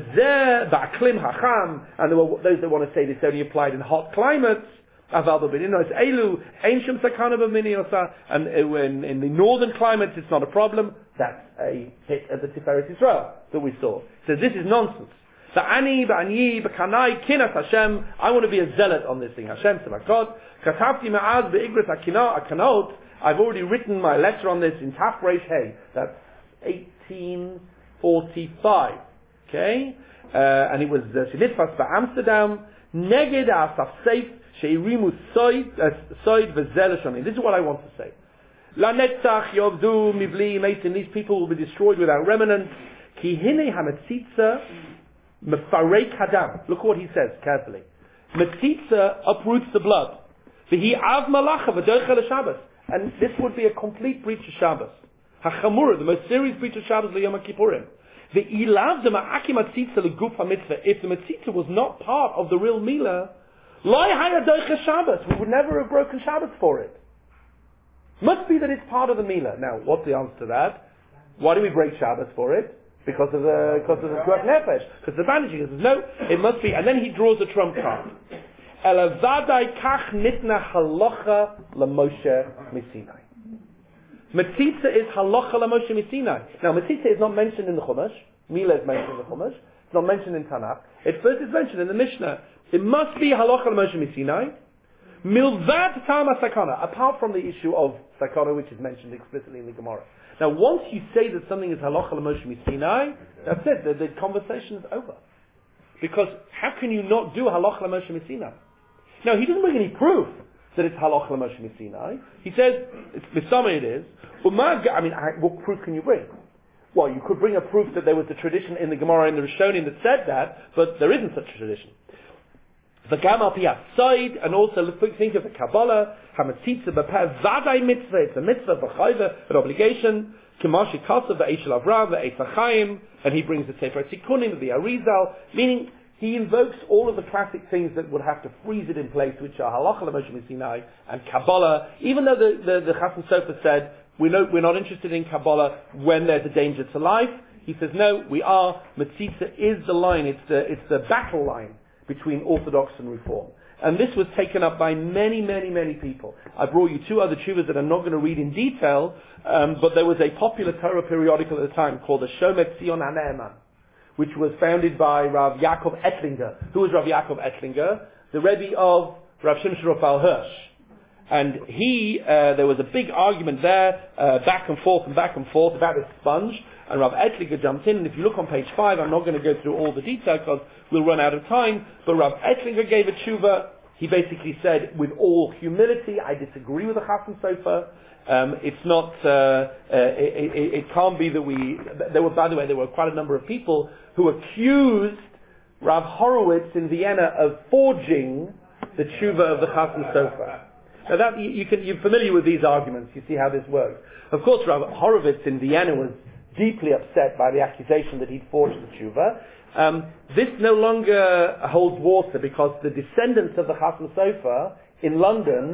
V'zeh ba'aklim hacham, and there were those that want to say this only applied in hot climates. Aval b'bininos elu ein shum sakana b'miniosa, and in, in the northern climates it's not a problem. That's a hit at the Tiferet Yisrael that we saw. So this is nonsense. Ba'ani ba'ani b'kanai kinas Hashem. I want to be a zealot on this thing. Hashem tzedakot. Katavti ma'az be'igret akanot. I've already written my letter on this in Taf Reish Hey. That's eighteen forty-five. Okay? Uh, and it was Shinitfas uh, for Amsterdam. Neged asaf seif sheirimu soid v'zelashoni. This is what I want to say. La netzach yovdu mivli meitin. These people will be destroyed without remnants. Ki hine hametzitza mefarek hadam. Look what he says carefully. Metzitza uproots the blood. V'hi av malacha v'dochel Shabbos. And this would be a complete breach of Shabbos. HaChamura, the most serious breach of Shabbos, L'Yom HaKippurim. The ilav the ma'akim matzitza leguf hamitzvah. If the matzitza was not part of the real milah, Loi haya doicha Shabbos. We would never have broken Shabbos for it. Must be that it's part of the milah. Now, what's the answer to that? Why do we break Shabbos for it? Because of the because of the Pekuach Nefesh. Because the bandaging. He says, no, it must be. And then he draws a trump card. Elavadai kach nitna halacha lamoshe misinai. Metzitza is halacha lamoshe misinai. Now, metzitza is not mentioned in the Chumash. Milah is mentioned in the Chumash. It's not mentioned in Tanakh. It first is mentioned in the Mishnah. It must be halacha lamoshe misinai. Milvad tama sakana. Apart from the issue of sakana, which is mentioned explicitly in the Gemara. Now, once you say that something is halacha lamoshe misinai, that's it. The, the conversation is over. Because how can you not do halacha lamoshe misinai? Now, he doesn't bring any proof that it's halacha l'Moshe Sinai. He says, it's, the summary it is, I mean, what proof can you bring? Well, you could bring a proof that there was a tradition in the Gemara and the Rishonim that said that, but there isn't such a tradition. The Gamal Piyat Side, and also think of the Kabbalah, Hamatzitza B'Peh Vadai Mitzvah, it's a mitzvah, B'Chayva, an obligation, Kimashi Kasa, V'Eishel Avram, V'Eif HaChaim, and he brings the Sefer Tzikunim, the Arizal, meaning he invokes all of the classic things that would have to freeze it in place, which are Halacha L'Moshe Sinai and Kabbalah. Even though the, the, the Chasam Sofer said, we know, we're not interested in Kabbalah when there's a danger to life, he says, no, we are. Metzitza is the line, it's the, it's the battle line between Orthodox and Reform. And this was taken up by many, many, many people. I brought you two other tshuvas that I'm not going to read in detail, um, but there was a popular Torah periodical at the time called the Shomer Tzion HaNe'eman, which was founded by Rav Yaakov Ettlinger. Who was Rav Yaakov Ettlinger? The Rebbe of Rav Shimshon Raphael Hirsch. And he, uh, there was a big argument there, uh, back and forth and back and forth about this sponge. And Rav Ettlinger jumped in, and if you look on page five, I'm not going to go through all the detail because we'll run out of time, but Rav Ettlinger gave a tshuva. He basically said, with all humility, I disagree with the Chasam Sofer. Um, it's not, uh, uh, it, it, it can't be that we, there were, by the way, there were quite a number of people who accused Rav Horowitz in Vienna of forging the tshuva of the Chasam Sofer. Now that, you, you can, you're familiar with these arguments, you see how this works. Of course, Rav Horowitz in Vienna was deeply upset by the accusation that he'd forged the tshuva. Um, this no longer holds water because the descendants of the Chasam Sofer in London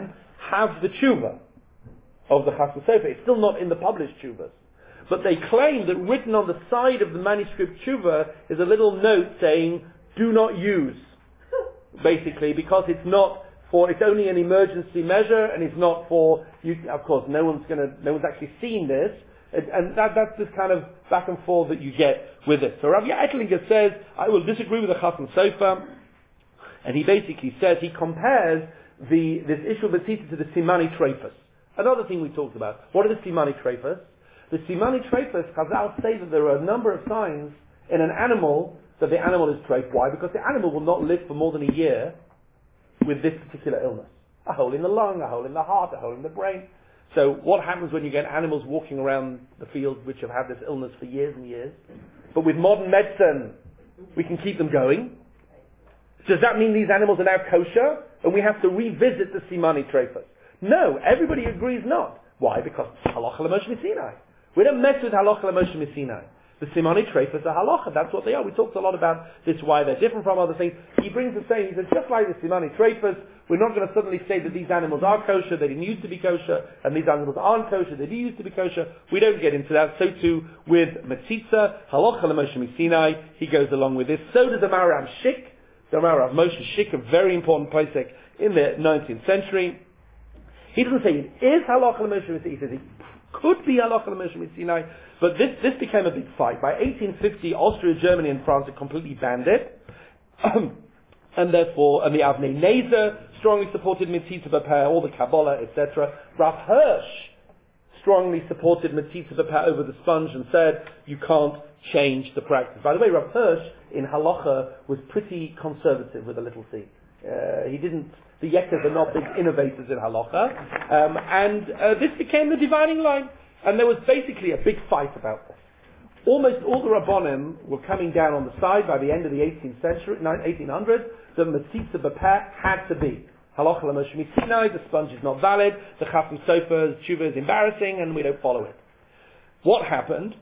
have the tshuva of the Chasam Sofer. It's still not in the published tshuvas. But they claim that written on the side of the manuscript tshuva is a little note saying, do not use, basically, because it's not for, it's only an emergency measure, and it's not for, you, of course, no one's gonna, no one's actually seen this, and, and that, that's this kind of back and forth that you get with it. So Rav Eitlinger says, I will disagree with the Chasam Sofer, and he basically says, he compares the, this issue of the Tzitza to the Simani Treifas. Another thing we talked about. What are the Simani Treifas? The Simani Treifas, Chazal say that there are a number of signs in an animal that the animal is treif. Why? Because the animal will not live for more than a year with this particular illness. A hole in the lung, a hole in the heart, a hole in the brain. So what happens when you get animals walking around the field which have had this illness for years and years? But with modern medicine, we can keep them going. Does that mean these animals are now kosher? And we have to revisit the Simani Treifas? No, everybody agrees not. Why? Because halacha l'Moshe Sinai. We don't mess with halacha l'Moshe Sinai. The Simani Treifas are halacha, that's what they are. We talked a lot about this, why they're different from other things. He brings the saying, he says, just like the Simani Treifas, we're not going to suddenly say that these animals are kosher, they didn't used to be kosher, and these animals aren't kosher, they did used to be kosher. We don't get into that. So too with Metzitza, halacha l'Moshe Sinai, he goes along with this. So does the Maarav Shik, the Maarav Moshe Shik, a very important posek in the nineteenth century. He doesn't say it is halacha l'Moshe Sinai. He says it could be halacha l'Moshe Sinai. But this this became a big fight. By eighteen fifty, Austria, Germany, and France had completely banned it, and therefore, and the Avnei Nezer strongly supported Metzitza B'Peh, all the Kabbalah, et cetera. Rav Hirsch strongly supported Metzitza B'Peh over the sponge and said you can't change the practice. By the way, Rav Hirsch in halacha was pretty conservative with a little c. Uh, he didn't. The Yekkers are not big innovators in halacha, um, and uh, this became the dividing line, and there was basically a big fight about this. Almost all the Rabbonim were coming down on the side by the end of the eighteenth century, eighteen hundred, that Metzitza B'Peh had to be. Halacha l'Moshe Sinai, the sponge is not valid, the Chasam Sofer's tshuva is embarrassing, and we don't follow it. What happened?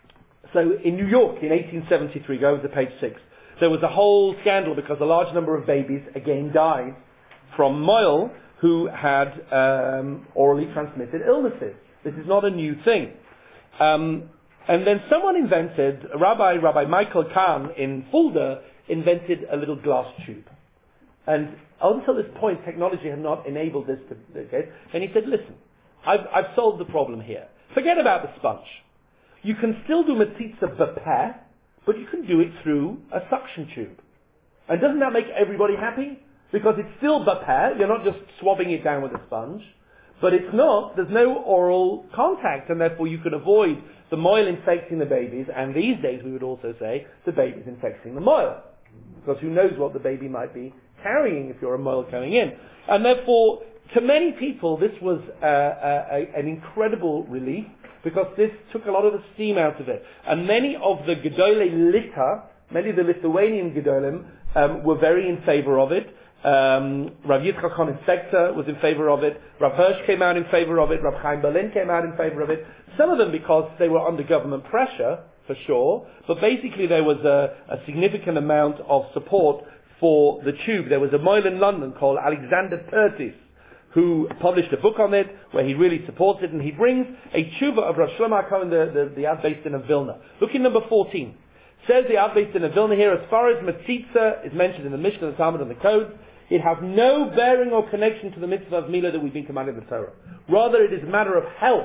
So in New York in eighteen seventy-three, go over to page six, there was a whole scandal because a large number of babies again died from Moyle who had um, orally transmitted illnesses. This is not a new thing. Um, and then someone invented, Rabbi Rabbi Michael Kahn in Fulda invented a little glass tube. And until this point, technology had not enabled this to the case. And he said, listen, I've, I've solved the problem here. Forget about the sponge. You can still do Metzitza B'Peh, but you can do it through a suction tube. And doesn't that make everybody happy? Because it's still B'Peh, you're not just swabbing it down with a sponge, but it's not, there's no oral contact, and therefore you can avoid the moil infecting the babies, and these days we would also say the baby's infecting the moil. Because who knows what the baby might be carrying if you're a moil coming in. And therefore, to many people, this was uh, a, a, an incredible relief, because this took a lot of the steam out of it. And many of the Gedolei Lita, many of the Lithuanian Gedolim, um, were very in favor of it. Um, Rav Yitzchak Cohen Inspector was in favor of it. Rav Hirsch came out in favor of it. Rav Chaim Berlin came out in favor of it. Some of them because they were under government pressure, for sure. But basically there was a, a significant amount of support for the tube. There was a moil in London called Alexander Pertis, who published a book on it, where he really supports it, and he brings a tshuva of Rav Shlomo Cohen, the, the, the Ad Beis Din of Vilna. Look in number fourteen. Says the Ad Beis Din of Vilna here, as far as Metzitza is mentioned in the Mishnah, the Talmud, and the Codes, it has no bearing or connection to the mitzvah of Milah that we've been commanded in the Torah. Rather, it is a matter of health.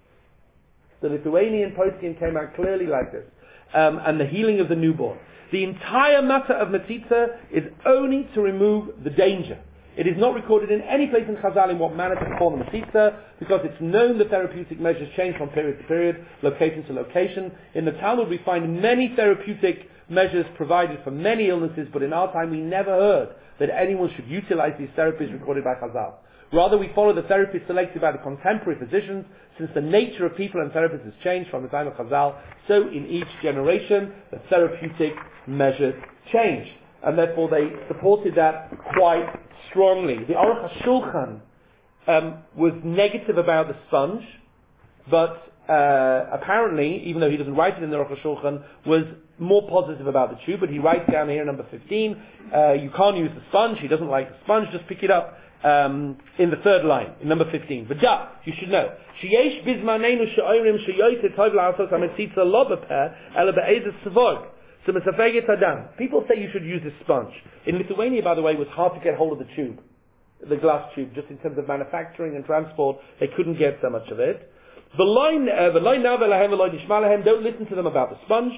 The Lithuanian poskim came out clearly like this. Um, and the healing of the newborn. The entire matter of Metzitza is only to remove the danger. It is not recorded in any place in Chazal in what manner to perform the Metzitza, because it's known that therapeutic measures change from period to period, location to location. In the Talmud we find many therapeutic measures provided for many illnesses, but in our time we never heard that anyone should utilize these therapies recorded by Chazal. Rather, we follow the therapies selected by the contemporary physicians, since the nature of people and therapists has changed from the time of Chazal, so in each generation the therapeutic measures change. And therefore they supported that quite strongly. The Aruch HaShulchan um, was negative about the sponge, but uh, apparently, even though he doesn't write it in the Aruch HaShulchan, was more positive about the tube. But he writes down here, number fifteen, uh, you can't use the sponge. He doesn't like the sponge, just pick it up um, in the third line, in number fifteen. V'da, you should know. Sheyesh bizmanenu she'orim she'yoyte tov la'asos ha'metzitza lo b'peh, ela be'ezes svog. So mesafeget adam. People say you should use a sponge. In Lithuania, by the way, it was hard to get hold of the tube, the glass tube, just in terms of manufacturing and transport. They couldn't get so much of it. Don't listen to them about the sponge.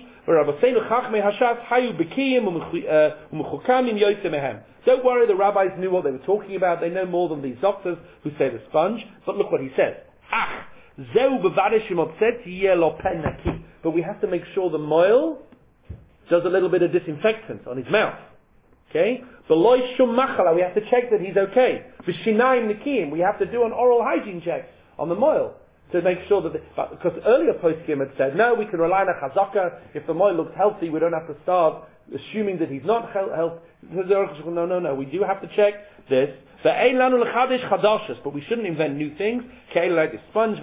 Don't worry, the rabbis knew what they were talking about. They know more than these doctors who say the sponge. But look what he says. But we have to make sure the moil does a little bit of disinfectant on his mouth. Okay? We have to check that he's okay. We have to do an oral hygiene check on the moil to make sure that, the, but because earlier poskim had said, no, we can rely on a chazaka. If the moil looks healthy, we don't have to start assuming that he's not healthy. No, no, no. We do have to check this. But we shouldn't invent new things. Like the sponge,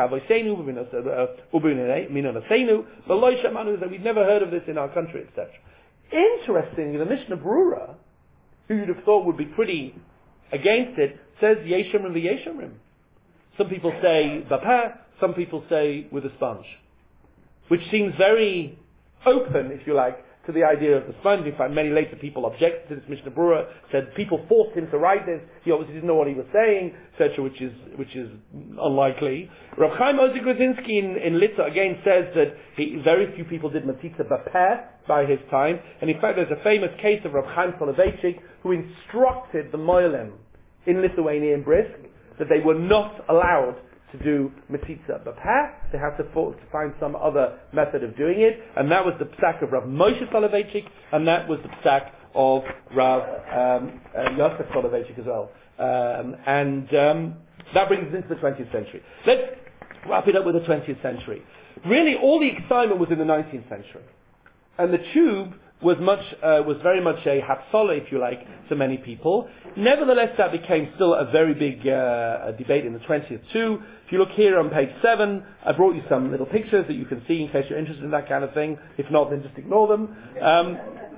we've never heard of this in our country, et cetera. Interestingly, the Mishnah Brura, who you'd have thought would be pretty against it, says Yeshomrim v'Yeshomrim. Some people say bapeh, some people say with a sponge, which seems very open, if you like, to the idea of the sponge. In fact, many later people objected to this. Mishnah Brura said people forced him to write this. He obviously didn't know what he was saying, et cetera, which is which is unlikely. Rav Chaim Ozer Grodzinsky in, in Litza again says that he, very few people did matzitza bapeh by his time, and in fact, there's a famous case of Rav Chaim Soloveitchik who instructed the Moilem in Lithuania in Brisk that they were not allowed to do Metzitza Bapeh. They had to, for, to find some other method of doing it, and that was the psak of Rav Moshe Soloveitchik, and that was the psak of Rav um, uh, Yosef Soloveitchik as well. Um, and um, that brings us into the twentieth century. Let's wrap it up with the twentieth century. Really, all the excitement was in the nineteenth century, and the tube was much uh, was very much a hapsola, if you like, to many people. Nevertheless, that became still a very big uh, a debate in the twentieth too. If you look here on page seven, I brought you some little pictures that you can see in case you're interested in that kind of thing. If not, then just ignore them. Um,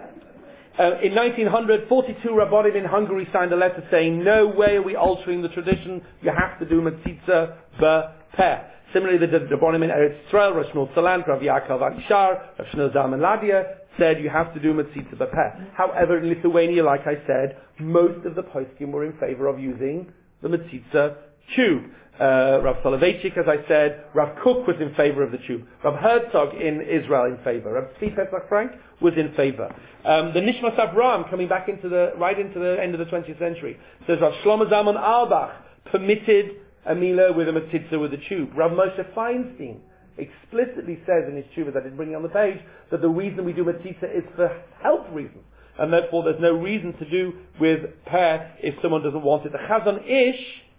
uh, in nineteen hundred, forty-two Rabbonim in Hungary signed a letter saying, no way are we altering the tradition, you have to do Metzitza B'Peh. Similarly, the Rabbonim in Eretz Yisrael, Rosh Shmuel Salant, Rav Yaakov Akshar, Rav Shneur Zalman Ladia, said you have to do Metzitza B'Peh. However, in Lithuania, like I said, most of the poskim were in favor of using the Metzitza tube. Uh, Rav Soloveitchik, as I said, Rav Kook was in favor of the tube. Rav Herzog in Israel in favor. Rav Tzvi Pesach Frank was in favor. Um, the Nishmas Avraham, coming back into the right into the end of the twentieth century, says Rav Shlomo Zalman Auerbach permitted a milah with a Metzitza with a tube. Rav Moshe Feinstein explicitly says in his tube, as I didn't bring it on the page, that the reason we do Metzitza is for health reasons, and therefore there's no reason to do with peh if someone doesn't want it. The Chazon Ish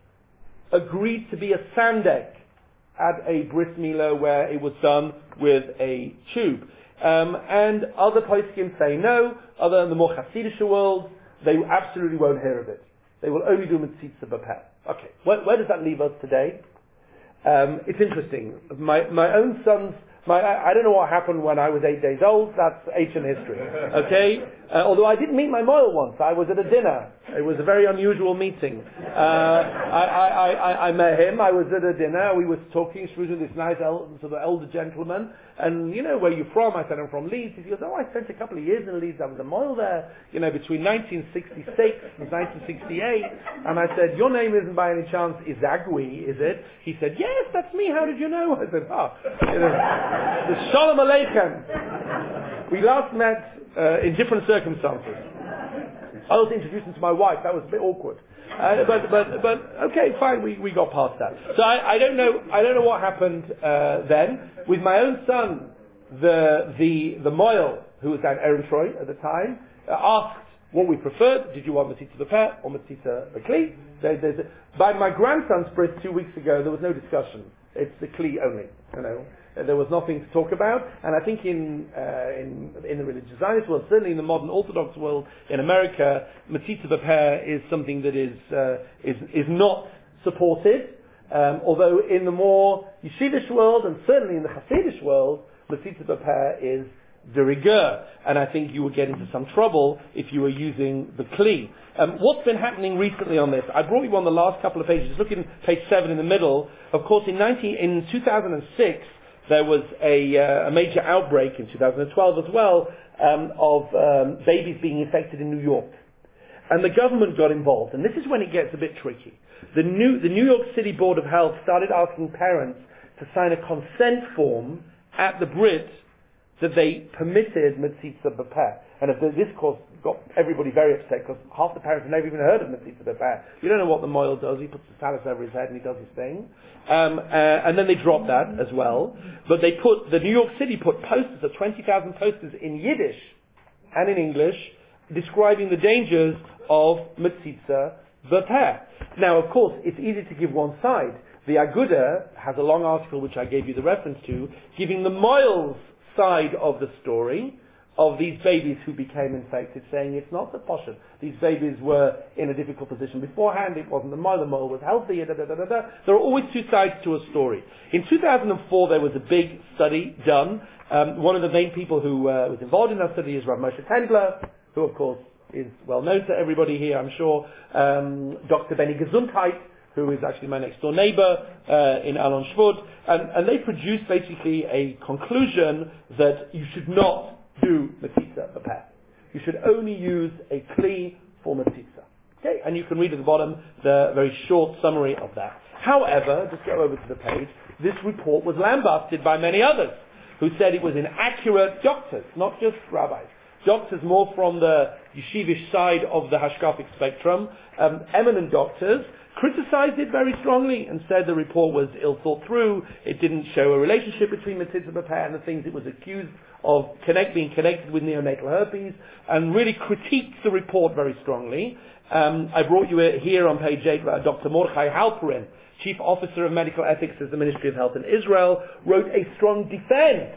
agreed to be a sandek at a bris milah where it was done with a tube. Um, and other poskim say no, other than the more Hasidic world, they absolutely won't hear of it. They will only do Metzitza B'Peh. Okay, where, where does that leave us today? Um, it's interesting. My my own son's, my, I, I don't know what happened when I was eight days old. That's ancient history. Okay? Uh, although I did meet my moil once. I was at a dinner. It was a very unusual meeting. Uh, I, I, I, I met him. I was at a dinner. We were talking through to this nice el- sort of elder gentleman. And, you know, where are you from? I said, I'm from Leeds. He goes, oh, I spent a couple of years in Leeds. I was a moil there, you know, between nineteen sixty-six and nineteen sixty-eight. And I said, your name isn't by any chance Izagui, is it? He said, yes, that's me. How did you know? I said, oh, you know, the Shalom Aleichem. We last met uh, in different circumstances. I was introducing to my wife. That was a bit awkward. Uh, but, but, but, okay, fine, we, we got past that. So I, I don't know, I don't know what happened, uh, then. With my own son, the, the, the moil, who was at Aaron Troy at the time, uh, asked what we preferred. Did you want Metzitza B'Peh or Metzitza B'Kli? There, there's a, by my grandson's bris two weeks ago, there was no discussion. It's the Kli only, you know. There was nothing to talk about, and I think in uh, in, in the religious Zionist world, certainly in the modern Orthodox world in America, Metzitza B'Peh is something that is uh, is is not supported. Um, although in the more yeshivish world, and certainly in the Hasidish world, Metzitza B'Peh is de rigueur, and I think you would get into some trouble if you were using the kli. Um, what's been happening recently on this? I brought you on the last couple of pages. Just look at page seven in the middle. Of course, in nineteen in two thousand six, there was a, uh, a major outbreak in two thousand twelve as well um, of um, babies being infected in New York, and the government got involved. And this is when it gets a bit tricky. The New the New York City Board of Health started asking parents to sign a consent form at the Brit that they permitted Metzitza B'Peh. And if this course got everybody very upset because half the parents have never even heard of Metzitza B'Peh. You don't know what the moil does. He puts the talus over his head and he does his thing. Um, uh, and then they dropped that as well. But they put, the New York City put posters, of twenty thousand posters in Yiddish and in English describing the dangers of Metzitza B'Peh. Now, of course, it's easy to give one side. The Aguda has a long article which I gave you the reference to, giving the moil's side of the story of these babies who became infected, saying it's not the poshut. These babies were in a difficult position beforehand. It wasn't the moil. The moil was healthy. Da, da, da, da, da. There are always two sides to a story. In two thousand four, there was a big study done. Um, one of the main people who uh, was involved in that study is Rav Moshe Tendler, who, of course, is well known to everybody here, I'm sure. Um, Doctor Benny Gesundheit, who is actually my next door neighbor uh, in Alon Shvud, and, and they produced basically a conclusion that you should not do Metzitza B'Peh. You should only use a kli for Metzitza. Okay, and you can read at the bottom the very short summary of that. However, just go over to the page, this report was lambasted by many others who said it was inaccurate. Doctors, not just rabbis. Doctors more from the yeshivish side of the hashkafic spectrum, um, eminent doctors, criticized it very strongly and said the report was ill thought through. It didn't show a relationship between Metzitza B'Peh and the things it was accused of connect, being connected with neonatal herpes, and really critiqued the report very strongly. Um, I brought you here on page eight, uh, Doctor Mordechai Halperin, Chief Officer of Medical Ethics at the Ministry of Health in Israel, wrote a strong defense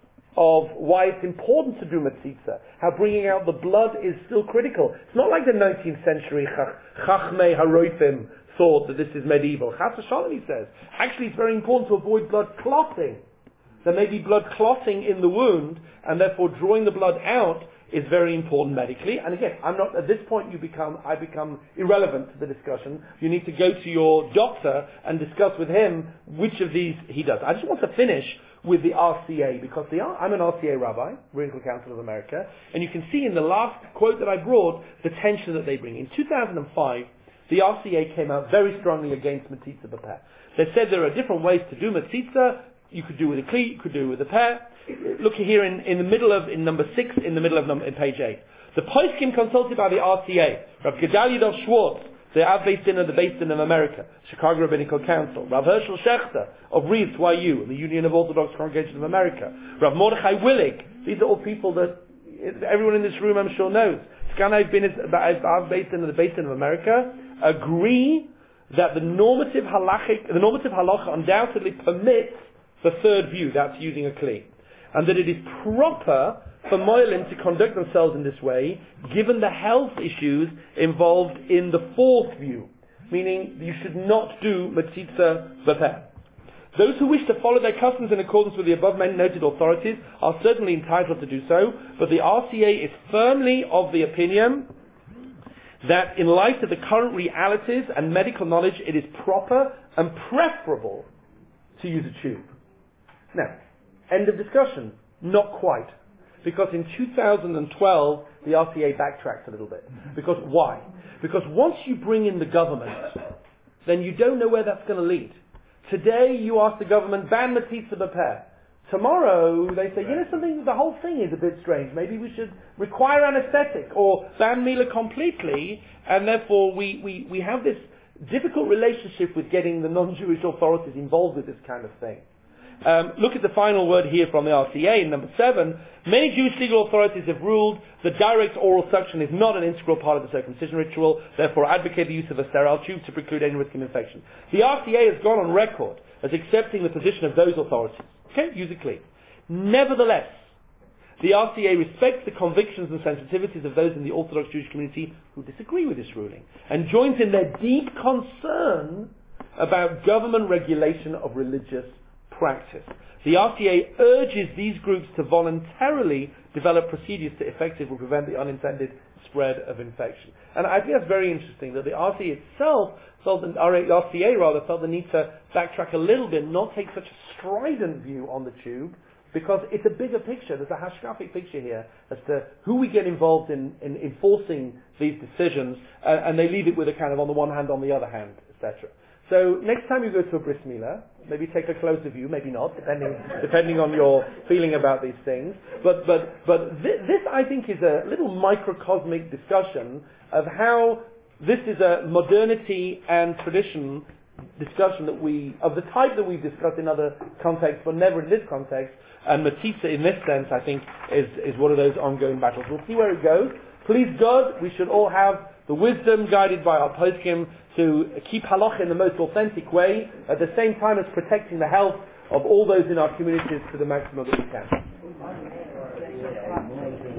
of why it's important to do Metzitza, how bringing out the blood is still critical. It's not like the nineteenth century Chachmei Haroifim thought that this is medieval. Chas v'shalom, he says. Actually, it's very important to avoid blood clotting. There may be blood clotting in the wound, and therefore drawing the blood out is very important medically. And again, I'm not, at this point you become, I become irrelevant to the discussion. You need to go to your doctor and discuss with him which of these he does. I just want to finish with the R C A, because the, I'm an R C A rabbi, Rabbinical Council of America, and you can see in the last quote that I brought the tension that they bring. In two thousand five, the R C A came out very strongly against Metzitza B'Peh. They said there are different ways to do Metzitza. You could do it with a kli, you could do it with a peh. Look here in, in the middle of, in number six, in the middle of number, in page eight. The poskim consulted by the R C A, Rav Gedalia Dov Schwartz, the Av Beis Din of the Beis Din of America, Chicago Rabbinical Council, Rav Herschel Schechter of Reeds Y U, the Union of Orthodox Congregations of America, Rav Mordechai Willig. These are all people that everyone in this room, I'm sure, knows. Skanai Bin Av Beis Din of the Beis Din of America agree that the normative halachic, the normative halacha undoubtedly permits the third view, that's using a kli, and that it is proper for moilim to conduct themselves in this way, given the health issues involved in the fourth view, meaning you should not do Metzitza B'Peh. Those who wish to follow their customs in accordance with the above noted authorities are certainly entitled to do so, but the R C A is firmly of the opinion that in light of the current realities and medical knowledge, it is proper and preferable to use a tube. Now, end of discussion. Not quite. Because in two thousand twelve, the R C A backtracked a little bit. Because why? Because once you bring in the government, then you don't know where that's going to lead. Today, you ask the government, ban Metzitza B'Peh. Tomorrow, they say, you know something, the whole thing is a bit strange. Maybe we should require anesthetic or ban Mila completely, and therefore we, we, we have this difficult relationship with getting the non-Jewish authorities involved with this kind of thing. Um, look at the final word here from the R C A in number seven. Many Jewish legal authorities have ruled that direct oral suction is not an integral part of the circumcision ritual, therefore advocate the use of a sterile tube to preclude any risk of infection. The R C A has gone on record as accepting the position of those authorities. Okay, use it clean. Nevertheless, the R C A respects the convictions and sensitivities of those in the Orthodox Jewish community who disagree with this ruling, and joins in their deep concern about government regulation of religious practice. The R C A urges these groups to voluntarily develop procedures to effectively prevent the unintended spread of infection. And I think that's very interesting that the R C A itself felt, the R C A rather, felt the need to backtrack a little bit, not take such a strident view on the tube, because it's a bigger picture. There's a hashkafic picture here as to who we get involved in, in enforcing these decisions, uh, and they leave it with a kind of on the one hand, on the other hand, et cetera. So next time you go to a bris milah, maybe take a closer view, maybe not, depending depending on your feeling about these things. But but but this, this I think is a little microcosmic discussion of how this is a modernity and tradition discussion that we of the type that we've discussed in other contexts, but never in this context. And Matitza, in this sense, I think is is one of those ongoing battles. We'll see where it goes. Please God, we should all have the wisdom guided by our poskim to keep halacha in the most authentic way, at the same time as protecting the health of all those in our communities to the maximum that we can.